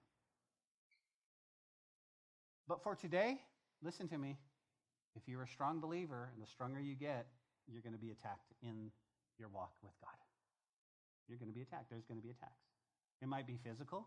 But for today, listen to me. If you're a strong believer, and the stronger you get, you're going to be attacked in your walk with God. You're going to be attacked. There's going to be attacks. It might be physical.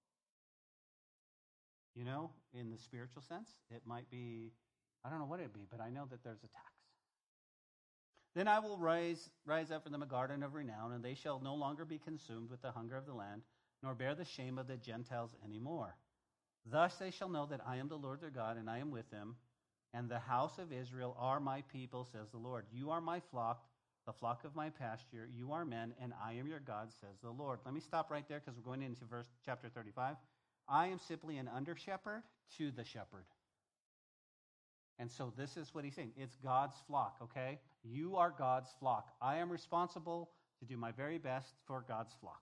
You know, in the spiritual sense. It might be, I don't know what it'd be, but I know that there's attacks. Then I will rise, rise up for them a garden of renown, and they shall no longer be consumed with the hunger of the land, nor bear the shame of the Gentiles anymore. Thus they shall know that I am the Lord their God, and I am with them, and the house of Israel are my people, says the Lord. You are my flock, the flock of my pasture. You are men, and I am your God, says the Lord. Let me stop right there because we're going into verse chapter thirty-five. I am simply an under-shepherd to the shepherd. And so this is what he's saying. It's God's flock, okay? You are God's flock. I am responsible to do my very best for God's flock.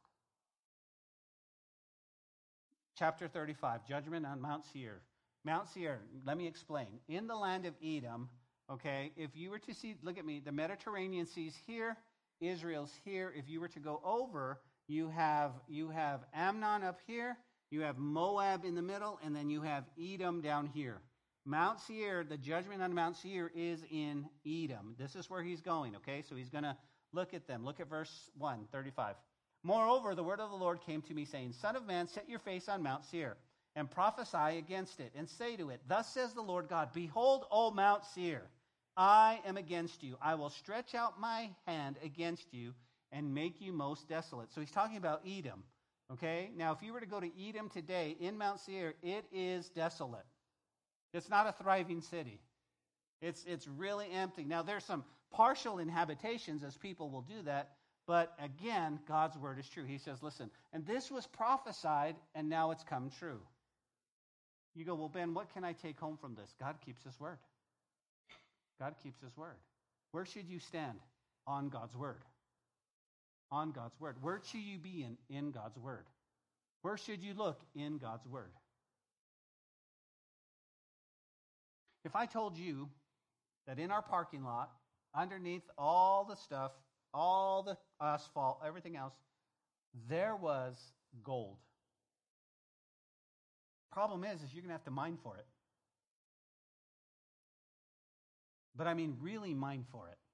Chapter thirty-five, judgment on Mount Seir. Mount Seir, let me explain. In the land of Edom, okay, if you were to see, look at me, the Mediterranean Sea's here, Israel's here. If you were to go over, you have you have Ammon up here, you have Moab in the middle, and then you have Edom down here. Mount Seir, the judgment on Mount Seir is in Edom. This is where he's going, okay? So he's going to look at them. Look at verse one, thirty-five. Moreover, the word of the Lord came to me, saying, Son of man, set your face on Mount Seir, and prophesy against it, and say to it, Thus says the Lord God, Behold, O Mount Seir, I am against you. I will stretch out my hand against you, and make you most desolate. So he's talking about Edom, okay? Now, if you were to go to Edom today, in Mount Seir, it is desolate. It's not a thriving city. It's, it's really empty. Now, there's some partial inhabitations, as people will do that, but again, God's word is true. He says, listen, and this was prophesied, and now it's come true. You go, well, Ben, what can I take home from this? God keeps his word. God keeps his word. Where should you stand? On God's word. On God's word. Where should you be in? In God's word. Where should you look? In God's word. If I told you that in our parking lot, underneath all the stuff, all the asphalt, everything else, there was gold. Problem is, is you're going to have to mine for it. But I mean, really mine for it.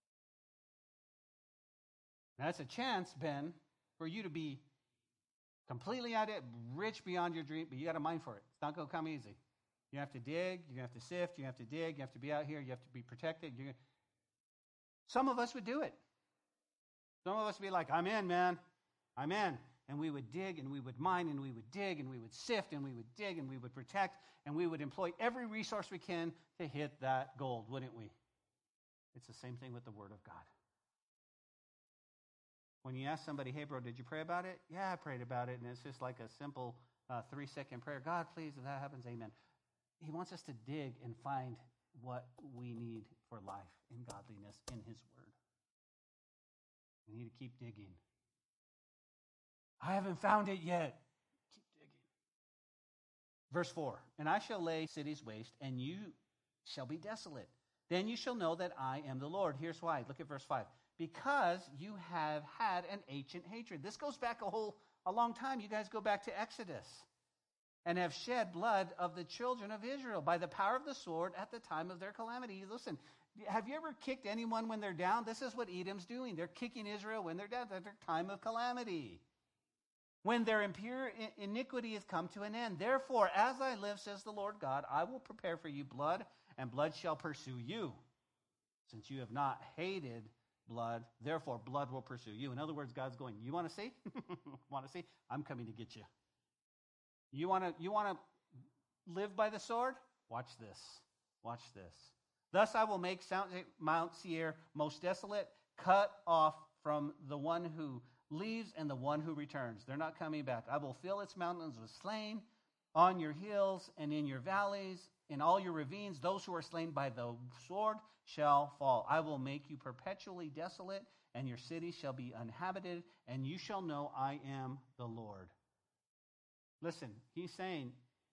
Now, that's a chance, Ben, for you to be completely out of it, rich beyond your dream, but you got to mine for it. It's not going to come easy. You have to dig, you have to sift, you have to dig, you have to be out here, you have to be protected. You're... Some of us would do it. Some of us would be like, I'm in, man. I'm in. and we would dig and we would mine and we would dig and we would sift and we would dig and we would protect and we would employ every resource we can to hit that gold, wouldn't we? It's the same thing with the Word of God. When you ask somebody, hey, bro, did you pray about it? Yeah, I prayed about it, and it's just like a simple uh, three-second prayer. God, please, if that happens, amen. He wants us to dig and find what we need for life and godliness in His Word. We need to keep digging. I haven't found it yet. Keep digging. Verse four, and I shall lay cities waste, and you shall be desolate. Then you shall know that I am the Lord. Here's why. Look at verse five. Because you have had an ancient hatred. This goes back a whole, a long time. You guys go back to Exodus. And have shed blood of the children of Israel by the power of the sword at the time of their calamity. Listen, have you ever kicked anyone when they're down? This is what Edom's doing. They're kicking Israel when they're down at their time of calamity. When their impure iniquity has come to an end. Therefore, as I live, says the Lord God, I will prepare for you blood, and blood shall pursue you. Since you have not hated blood, therefore blood will pursue you. In other words, God's going, you want to see? Want to see? I'm coming to get you. You want to you want to live by the sword? Watch this. Watch this. Thus I will make Mount Seir most desolate, cut off from the one who leaves and the one who returns. They're not coming back. I will fill its mountains with slain on your hills and in your valleys, in all your ravines. Those who are slain by the sword shall fall. I will make you perpetually desolate, and your cities shall be uninhabited, and you shall know I am the Lord. Listen, he's saying,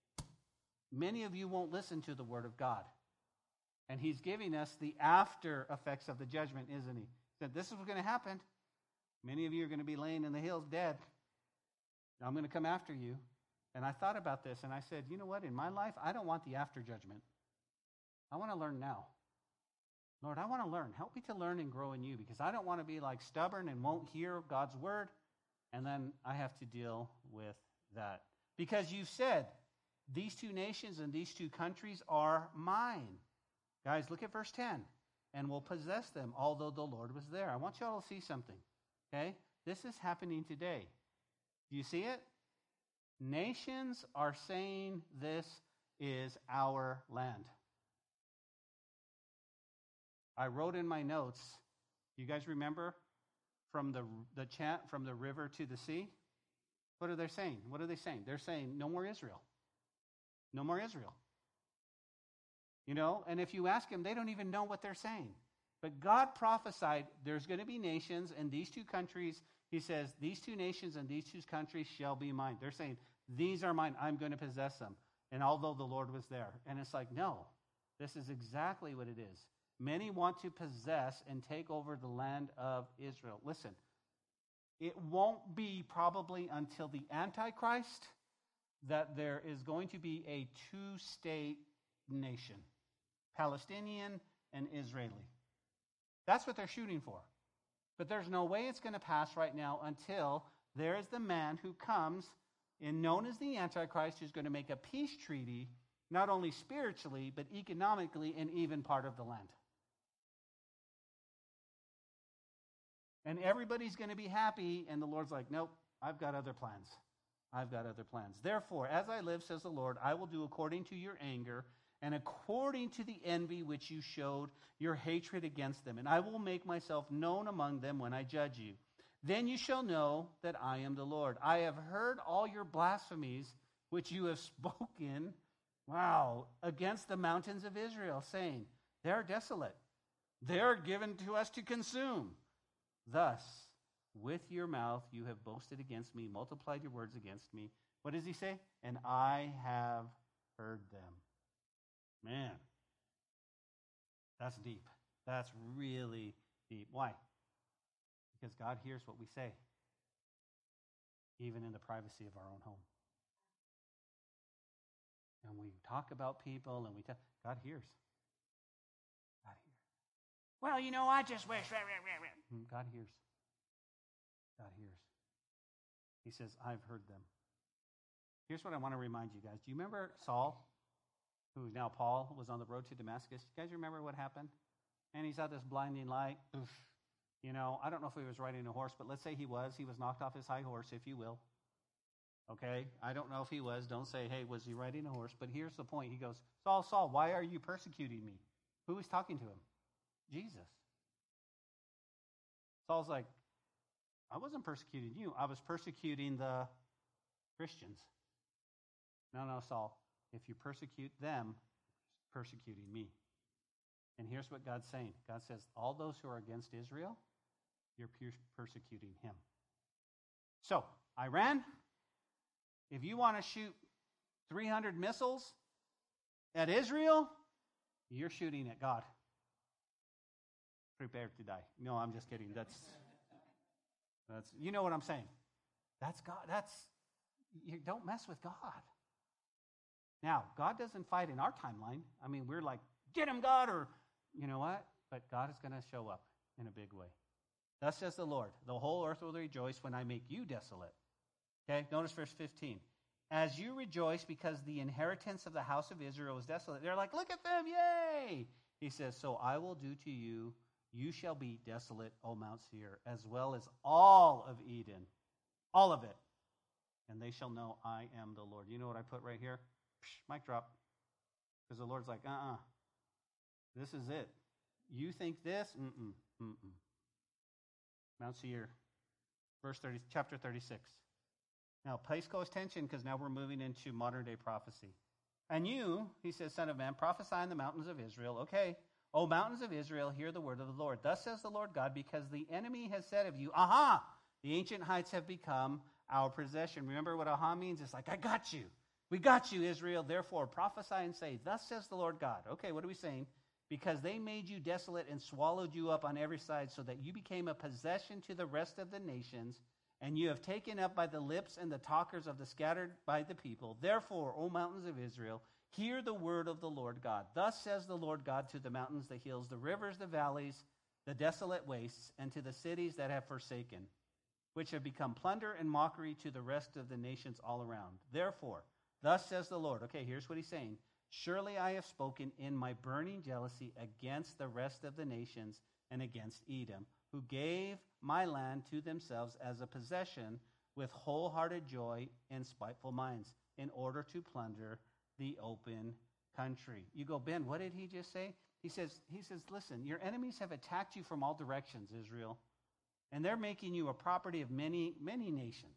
many of you won't listen to the word of God. And he's giving us the after effects of the judgment, isn't he? That this is what's going to happen. Many of you are going to be laying in the hills dead. I'm going to come after you. And I thought about this, and I said, you know what? In my life, I don't want the after judgment. I want to learn now. Lord, I want to learn. Help me to learn and grow in you, because I don't want to be like stubborn and won't hear God's word, and then I have to deal with that. Because you've said, these two nations and these two countries are mine. Guys, look at verse ten. And will possess them, although the Lord was there. I want you all to see something. Okay? This is happening today. Do you see it? Nations are saying this is our land. I wrote in my notes, you guys remember from the, the chant from the river to the sea? What are they saying? What are they saying? They're saying, no more Israel. No more Israel. You know, and if you ask them, they don't even know what they're saying. But God prophesied there's going to be nations, and these two countries, he says, these two nations and these two countries shall be mine. They're saying, these are mine. I'm going to possess them. And although the Lord was there. And it's like, no, this is exactly what it is. Many want to possess and take over the land of Israel. Listen, it won't be probably until the Antichrist that there is going to be a two-state nation, Palestinian and Israeli. That's what they're shooting for. But there's no way it's going to pass right now until there is the man who comes and known as the Antichrist, who's going to make a peace treaty, not only spiritually, but economically, and even part of the land. And everybody's going to be happy, and the Lord's like, nope, I've got other plans. I've got other plans. Therefore, as I live, says the Lord, I will do according to your anger and according to the envy which you showed, your hatred against them. And I will make myself known among them when I judge you. Then you shall know that I am the Lord. I have heard all your blasphemies which you have spoken, wow, against the mountains of Israel, saying, they are desolate. They are given to us to consume. Thus, with your mouth you have boasted against me, multiplied your words against me. What does he say? And I have heard them. Man, that's deep. That's really deep. Why? Because God hears what we say, even in the privacy of our own home. And we talk about people, and we tell, God hears. God hears. Well, you know, I just wish. God hears. God hears. He says, I've heard them. Here's what I want to remind you guys. Do you remember Saul, who now Paul, was on the road to Damascus? You guys remember what happened? And he saw this blinding light. Oof. You know, I don't know if he was riding a horse, but let's say he was. He was knocked off his high horse, if you will. Okay? I don't know if he was. Don't say, hey, was he riding a horse? But here's the point. He goes, Saul, Saul, why are you persecuting me? Who is talking to him? Jesus. Saul's like, I wasn't persecuting you. I was persecuting the Christians. No, no, Saul. If you persecute them, persecuting me. And here's what God's saying. God says, all those who are against Israel, you're persecuting him. So, Iran, if you want to shoot three hundred missiles at Israel, you're shooting at God. Prepare to die. No, I'm just kidding. That's, that's you know what I'm saying. That's God. That's, you don't mess with God. Now, God doesn't fight in our timeline. I mean, we're like, get him, God, or you know what? But God is going to show up in a big way. Thus says the Lord, the whole earth will rejoice when I make you desolate. Okay, notice verse fifteen. As you rejoice because the inheritance of the house of Israel is desolate. They're like, look at them, yay! He says, so I will do to you, you shall be desolate, O Mount Seir, as well as all of Eden. All of it. And they shall know I am the Lord. You know what I put right here? Psh, mic drop. Because the Lord's like, uh-uh. This is it. You think this? Mm-mm. Mm-mm. Mount Seir. Verse thirty, chapter thirty-six. Now, place close attention because now we're moving into modern day prophecy. And you, he says, son of man, prophesy in the mountains of Israel. Okay. O mountains of Israel, hear the word of the Lord. Thus says the Lord God, because the enemy has said of you, aha, the ancient heights have become our possession. Remember what aha means? It's like, I got you. We got you, Israel. Therefore, prophesy and say, thus says the Lord God. Okay, what are we saying? Because they made you desolate and swallowed you up on every side so that you became a possession to the rest of the nations, and you have taken up by the lips and the talkers of the scattered by the people. Therefore, O mountains of Israel, hear the word of the Lord God. Thus says the Lord God to the mountains, the hills, the rivers, the valleys, the desolate wastes, and to the cities that have forsaken, which have become plunder and mockery to the rest of the nations all around. Therefore, thus says the Lord. Okay, here's what he's saying. Surely I have spoken in my burning jealousy against the rest of the nations and against Edom, who gave my land to themselves as a possession with wholehearted joy and spiteful minds in order to plunder the open country. You go, Ben, what did he just say? He says, he says, listen, your enemies have attacked you from all directions, Israel, and they're making you a property of many, many nations,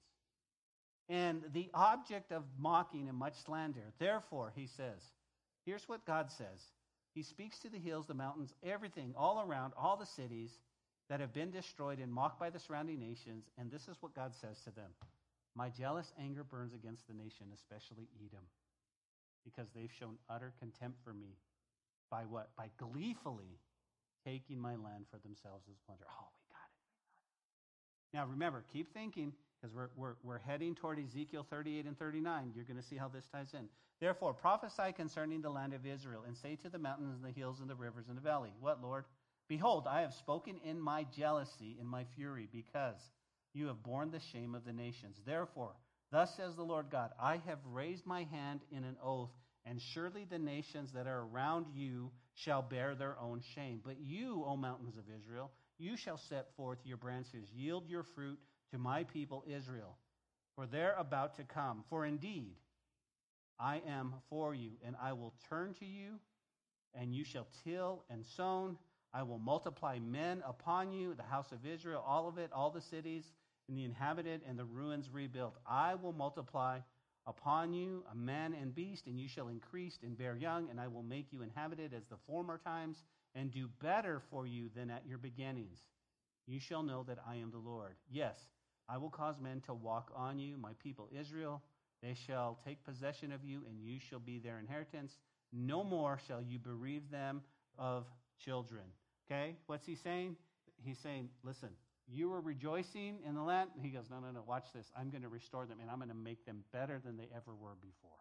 and the object of mocking and much slander. Therefore, he says, here's what God says. He speaks to the hills, the mountains, everything, all around, all the cities that have been destroyed and mocked by the surrounding nations, and this is what God says to them. My jealous anger burns against the nation, especially Edom, because they've shown utter contempt for me. By what? By gleefully taking my land for themselves as plunder. Oh, we got it. We got it. Now remember, keep thinking, because we're, we're, we're heading toward Ezekiel thirty-eight and thirty-nine. You're going to see how this ties in. Therefore, prophesy concerning the land of Israel, and say to the mountains and the hills and the rivers and the valley, what, Lord? Behold, I have spoken in my jealousy, in my fury, because you have borne the shame of the nations. Therefore, thus says the Lord God, I have raised my hand in an oath, and surely the nations that are around you shall bear their own shame. But you, O mountains of Israel, you shall set forth your branches, yield your fruit to my people Israel, for they're about to come. For indeed, I am for you, and I will turn to you, and you shall till and sown. I will multiply men upon you, the house of Israel, all of it, all the cities, and the inhabited, and the ruins rebuilt. I will multiply upon you a man and beast, and you shall increase and bear young, and I will make you inhabited as the former times, and do better for you than at your beginnings. You shall know that I am the Lord. Yes, I will cause men to walk on you, my people Israel. They shall take possession of you, and you shall be their inheritance. No more shall you bereave them of children. Okay, what's he saying? He's saying, listen, you were rejoicing in the land. He goes, no, no, no, watch this. I'm going to restore them, and I'm going to make them better than they ever were before.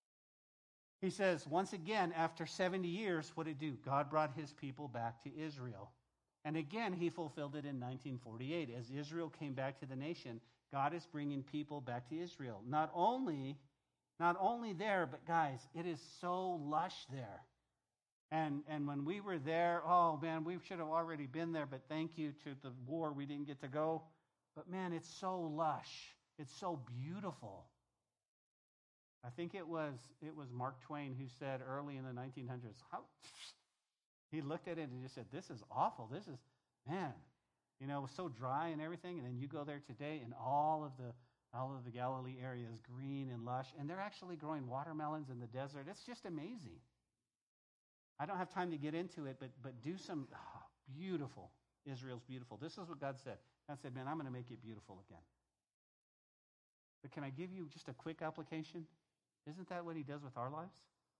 He says, once again, after seventy years, what did he do? God brought his people back to Israel. And again, he fulfilled it in nineteen forty-eight. As Israel came back to the nation, God is bringing people back to Israel. Not only, not only there, but guys, it is so lush there. And and when we were there, oh man, we should have already been there, but thank you to the war, we didn't get to go. But man, it's so lush. It's so beautiful. I think it was it was Mark Twain who said early in the nineteen hundreds, how, he looked at it and just said, this is awful. This is, man, you know, it was so dry and everything. And then you go there today and all of the all of the Galilee area is green and lush. And they're actually growing watermelons in the desert. It's just amazing. I don't have time to get into it, but but do some oh, beautiful. Israel's beautiful. This is what God said. God said, man, I'm going to make it beautiful again. But can I give you just a quick application? Isn't that what he does with our lives?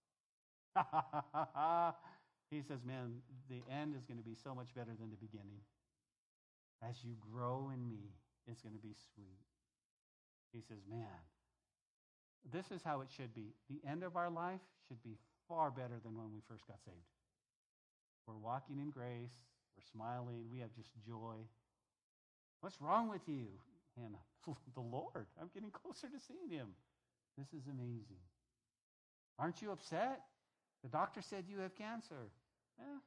He says, man, the end is going to be so much better than the beginning. As you grow in me, it's going to be sweet. He says, man, this is how it should be. The end of our life should be far better than when we first got saved. We're walking in grace. We're smiling. We have just joy. What's wrong with you, Hannah? The Lord. I'm getting closer to seeing him. This is amazing. Aren't you upset? The doctor said you have cancer. Eh.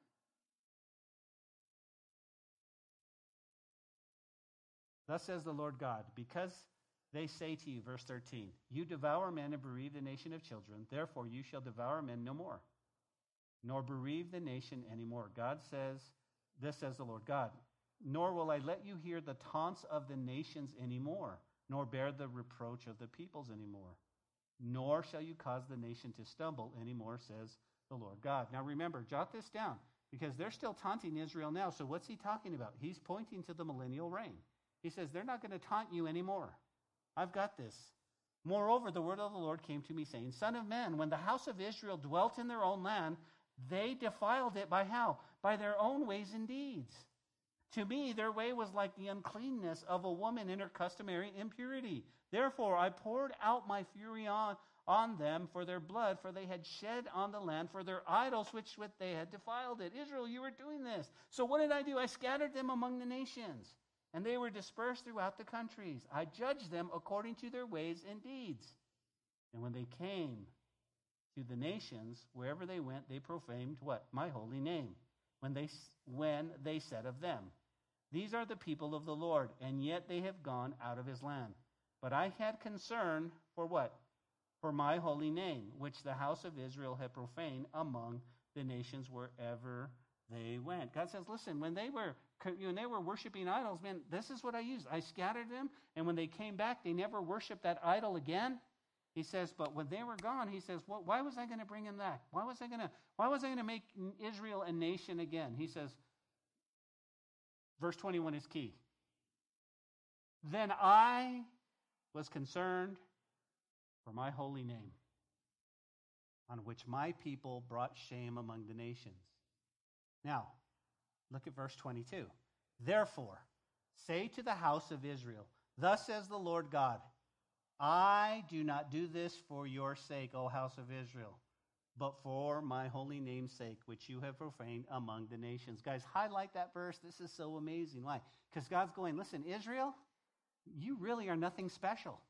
Thus says the Lord God, because they say to you, verse thirteen, you devour men and bereave the nation of children, therefore you shall devour men no more, nor bereave the nation anymore. God says, this says the Lord God, nor will I let you hear the taunts of the nations anymore, nor bear the reproach of the peoples anymore, nor shall you cause the nation to stumble anymore, says the Lord God. Now remember, jot this down, because they're still taunting Israel now. So what's he talking about? He's pointing to the millennial reign. He says, they're not going to taunt you anymore. I've got this. Moreover, the word of the Lord came to me, saying, Son of man, when the house of Israel dwelt in their own land, they defiled it by how? By their own ways and deeds. To me, their way was like the uncleanness of a woman in her customary impurity. Therefore, I poured out my fury on, on them for their blood, for they had shed on the land for their idols, which with they had defiled it. Israel, you were doing this. So what did I do? I scattered them among the nations, and they were dispersed throughout the countries. I judged them according to their ways and deeds. And when they came to the nations, wherever they went, they profaned what? My holy name. When they, when they said of them, these are the people of the Lord, and yet they have gone out of his land. But I had concern for what? For my holy name, which the house of Israel had profaned among the nations wherever they went. God says, listen, when they were when they were worshiping idols, man, this is what I used. I scattered them, and when they came back, they never worshiped that idol again. He says, but when they were gone, he says, well, why was I going to bring them back? Why was I going to why was I going to make Israel a nation again? He says, verse twenty-one is key. Then I was concerned for my holy name, on which my people brought shame among the nations. Now, look at verse twenty-two. Therefore, say to the house of Israel, thus says the Lord God, I do not do this for your sake, O house of Israel, but for my holy name's sake, which you have profaned among the nations. Guys, highlight that verse. This is so amazing. Why? Because God's going, listen, Israel, you really are nothing special.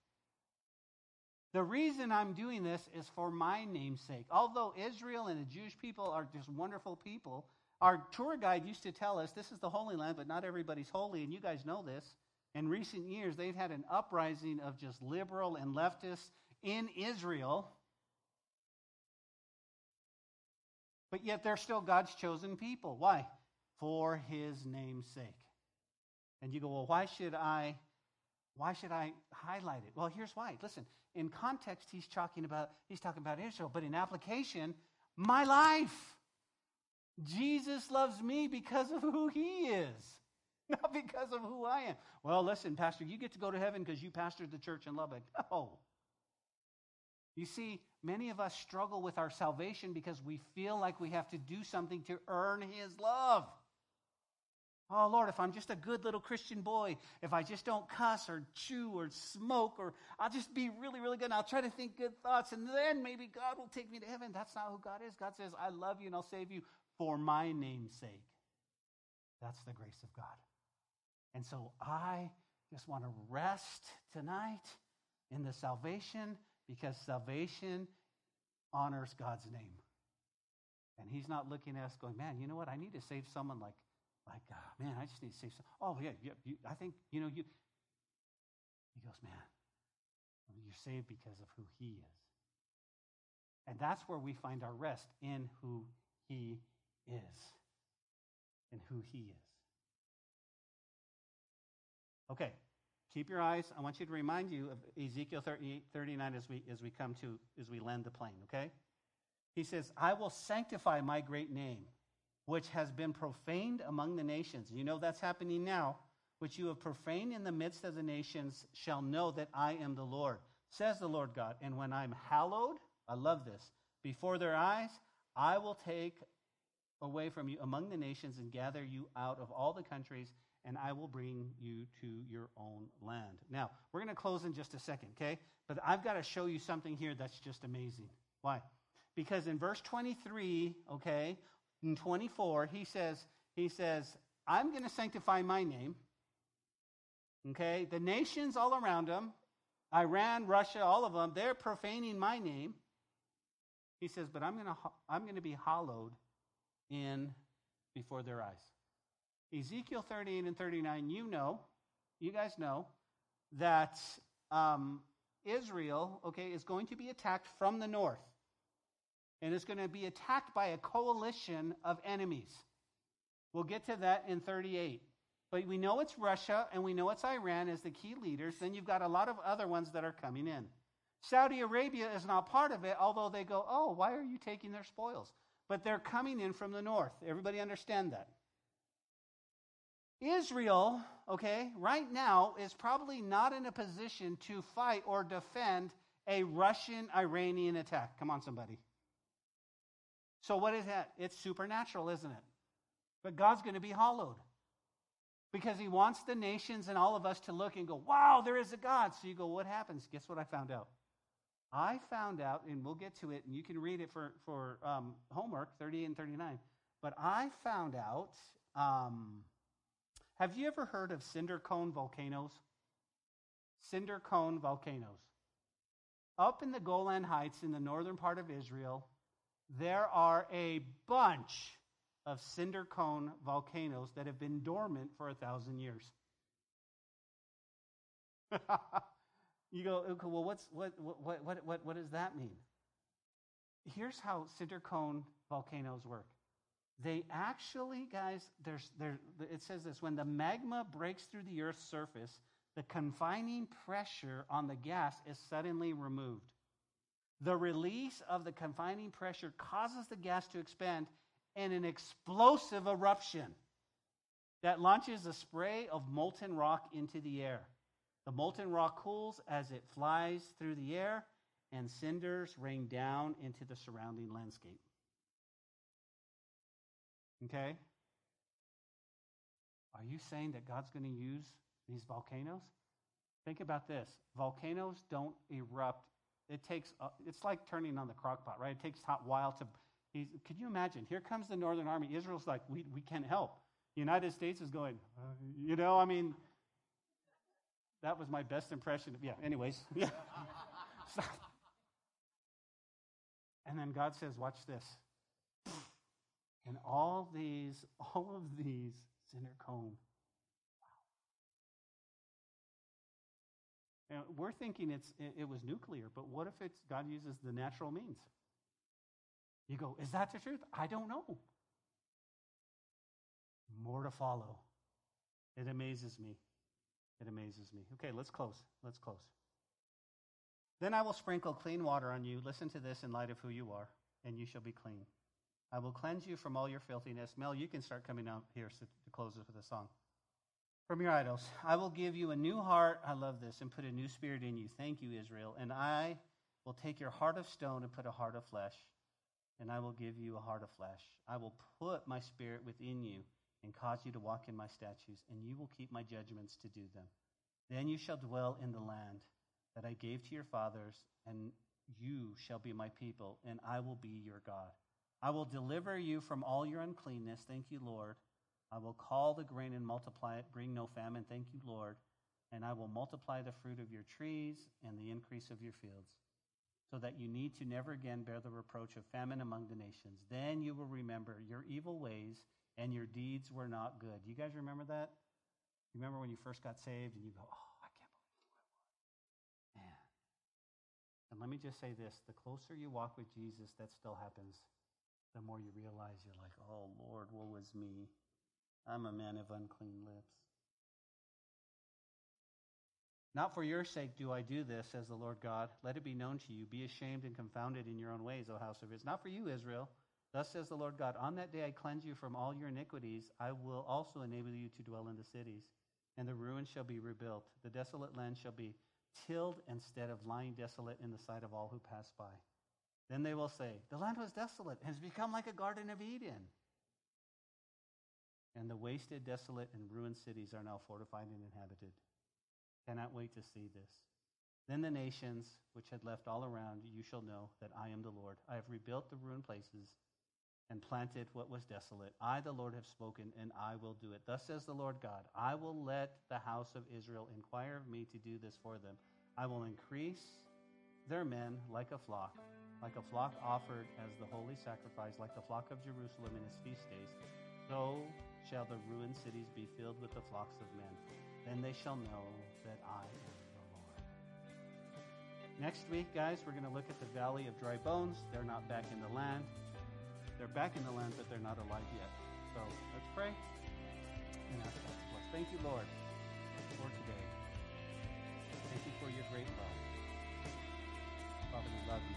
The reason I'm doing this is for my name's sake. Although Israel and the Jewish people are just wonderful people, our tour guide used to tell us this is the Holy Land, but not everybody's holy, and you guys know this. In recent years, they've had an uprising of just liberal and leftists in Israel, but yet they're still God's chosen people. Why? For his name's sake. And you go, well, why should I, why should I highlight it? Well, here's why. Listen, in context, he's talking about, he's talking about Israel, but in application, my life. Jesus loves me because of who he is, not because of who I am. Well, listen, Pastor, you get to go to heaven because you pastored the church in Lubbock. No. You see, many of us struggle with our salvation because we feel like we have to do something to earn his love. Oh, Lord, if I'm just a good little Christian boy, if I just don't cuss or chew or smoke, or I'll just be really, really good, and I'll try to think good thoughts, and then maybe God will take me to heaven. That's not who God is. God says, I love you and I'll save you for my name's sake. That's the grace of God. And so I just want to rest tonight in the salvation, because salvation honors God's name. And he he's not looking at us going, man, you know what? I need to save someone like, like, uh, man, I just need to save someone. Oh, yeah, yeah you, I think, you know, you. He goes, man, you're saved because of who he is. And that's where we find our rest, in who he is. In who he is. Okay, keep your eyes. I want you to remind you of Ezekiel thirty-eight, thirty-nine as we, as we come to, as we land the plane, okay? He says, I will sanctify my great name, which has been profaned among the nations. You know that's happening now. Which you have profaned in the midst of the nations shall know that I am the Lord, says the Lord God. And when I'm hallowed, I love this, before their eyes, I will take away from you among the nations and gather you out of all the countries, and I will bring you to your own land. Now, we're going to close in just a second, okay? But I've got to show you something here that's just amazing. Why? Because in verse twenty-three, okay, in twenty-four, he says, he says, I'm going to sanctify my name. Okay, the nations all around them, Iran, Russia, all of them, they're profaning my name. He says, but I'm going to I'm going to be hallowed in before their eyes. Ezekiel thirty-eight and thirty-nine, you know, you guys know that um, Israel, okay, is going to be attacked from the north. And it's going to be attacked by a coalition of enemies. We'll get to that in thirty-eight. But we know it's Russia and we know it's Iran as the key leaders. Then you've got a lot of other ones that are coming in. Saudi Arabia is not part of it, although they go, oh, why are you taking their spoils? But they're coming in from the north. Everybody understand that? Israel, okay, right now is probably not in a position to fight or defend a Russian-Iranian attack. Come on, somebody. So what is that? It's supernatural, isn't it? But God's going to be hallowed. Because he wants the nations and all of us to look and go, wow, there is a God. So you go, what happens? Guess what I found out? I found out, and we'll get to it, and you can read it for, for um, homework, thirty-eight and thirty-nine. But I found out, um, have you ever heard of cinder cone volcanoes? Cinder cone volcanoes. Up in the Golan Heights in the northern part of Israel, there are a bunch of cinder cone volcanoes that have been dormant for a thousand years. You go, okay, well, what's what what what what what does that mean? Here's how cinder cone volcanoes work. They actually, guys, there's there. It says this: when the magma breaks through the Earth's surface, the confining pressure on the gas is suddenly removed. The release of the confining pressure causes the gas to expand, and an explosive eruption that launches a spray of molten rock into the air. The molten rock cools as it flies through the air, and cinders rain down into the surrounding landscape. Okay? Are you saying that God's going to use these volcanoes? Think about this. Volcanoes don't erupt. It takes, uh, it's like turning on the crock pot, right? It takes a while to... He's, could you imagine? Here comes the Northern Army. Israel's like, we we can't help. The United States is going, uh, you know, I mean, that was my best impression. Of, yeah, anyways. Yeah. So, and then God says, watch this. And all these, all of these cinder cone. Wow. And we're thinking it's it, it was nuclear, but what if it's God uses the natural means? You go, is that the truth? I don't know. More to follow. It amazes me. It amazes me. Okay, let's close. Let's close. Then I will sprinkle clean water on you. Listen to this in light of who you are, and you shall be clean. I will cleanse you from all your filthiness. Mel, you can start coming out here to close with a song. From your idols. I will give you a new heart. I love this. And put a new spirit in you. Thank you, Israel. And I will take your heart of stone and put a heart of flesh. And I will give you a heart of flesh. I will put my spirit within you and cause you to walk in my statutes, and you will keep my judgments to do them. Then you shall dwell in the land that I gave to your fathers, and you shall be my people, and I will be your God. I will deliver you from all your uncleanness. Thank you, Lord. I will call the grain and multiply it. Bring no famine. Thank you, Lord. And I will multiply the fruit of your trees and the increase of your fields. so that you need to never again bear the reproach of famine among the nations. Then you will remember your evil ways and your deeds were not good. You guys remember that? You remember when you first got saved and you go, oh, I can't believe who I was. Man. And let me just say this, the closer you walk with Jesus, that still happens, the more you realize you're like, oh, Lord, woe is me. I'm a man of unclean lips. Not for your sake do I do this, says the Lord God. Let it be known to you. Be ashamed and confounded in your own ways, O house of Israel. Not for you, Israel. Thus says the Lord God, on that day I cleanse you from all your iniquities. I will also enable you to dwell in the cities, and the ruins shall be rebuilt. The desolate land shall be tilled instead of lying desolate in the sight of all who pass by. Then they will say, the land was desolate and has become like a garden of Eden. And the wasted, desolate, and ruined cities are now fortified and inhabited. Cannot wait to see this. Then the nations which had left all around you shall know that I am the Lord. I have rebuilt the ruined places and planted what was desolate. I, the Lord, have spoken, and I will do it. Thus says the Lord God, I will let the house of Israel inquire of me to do this for them. I will increase their men like a flock, like a flock offered as the holy sacrifice, like the flock of Jerusalem in its feast days. So shall the ruined cities be filled with the flocks of men. Then they shall know that I am the Lord. Next week, guys, we're going to look at the valley of dry bones. They're not back in the land. They're back in the land, but they're not alive yet. So let's pray and ask God to bless. Thank you, Lord, for today. Thank you for your great love. Father, we love you.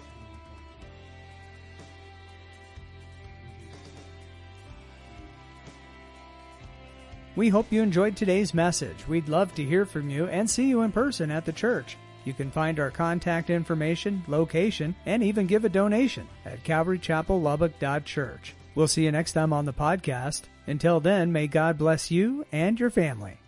We hope you enjoyed today's message. We'd love to hear from you and see you in person at the church. You can find our contact information, location, and even give a donation at calvary chapel lubbock dot church. We'll see you next time on the podcast. Until then, may God bless you and your family.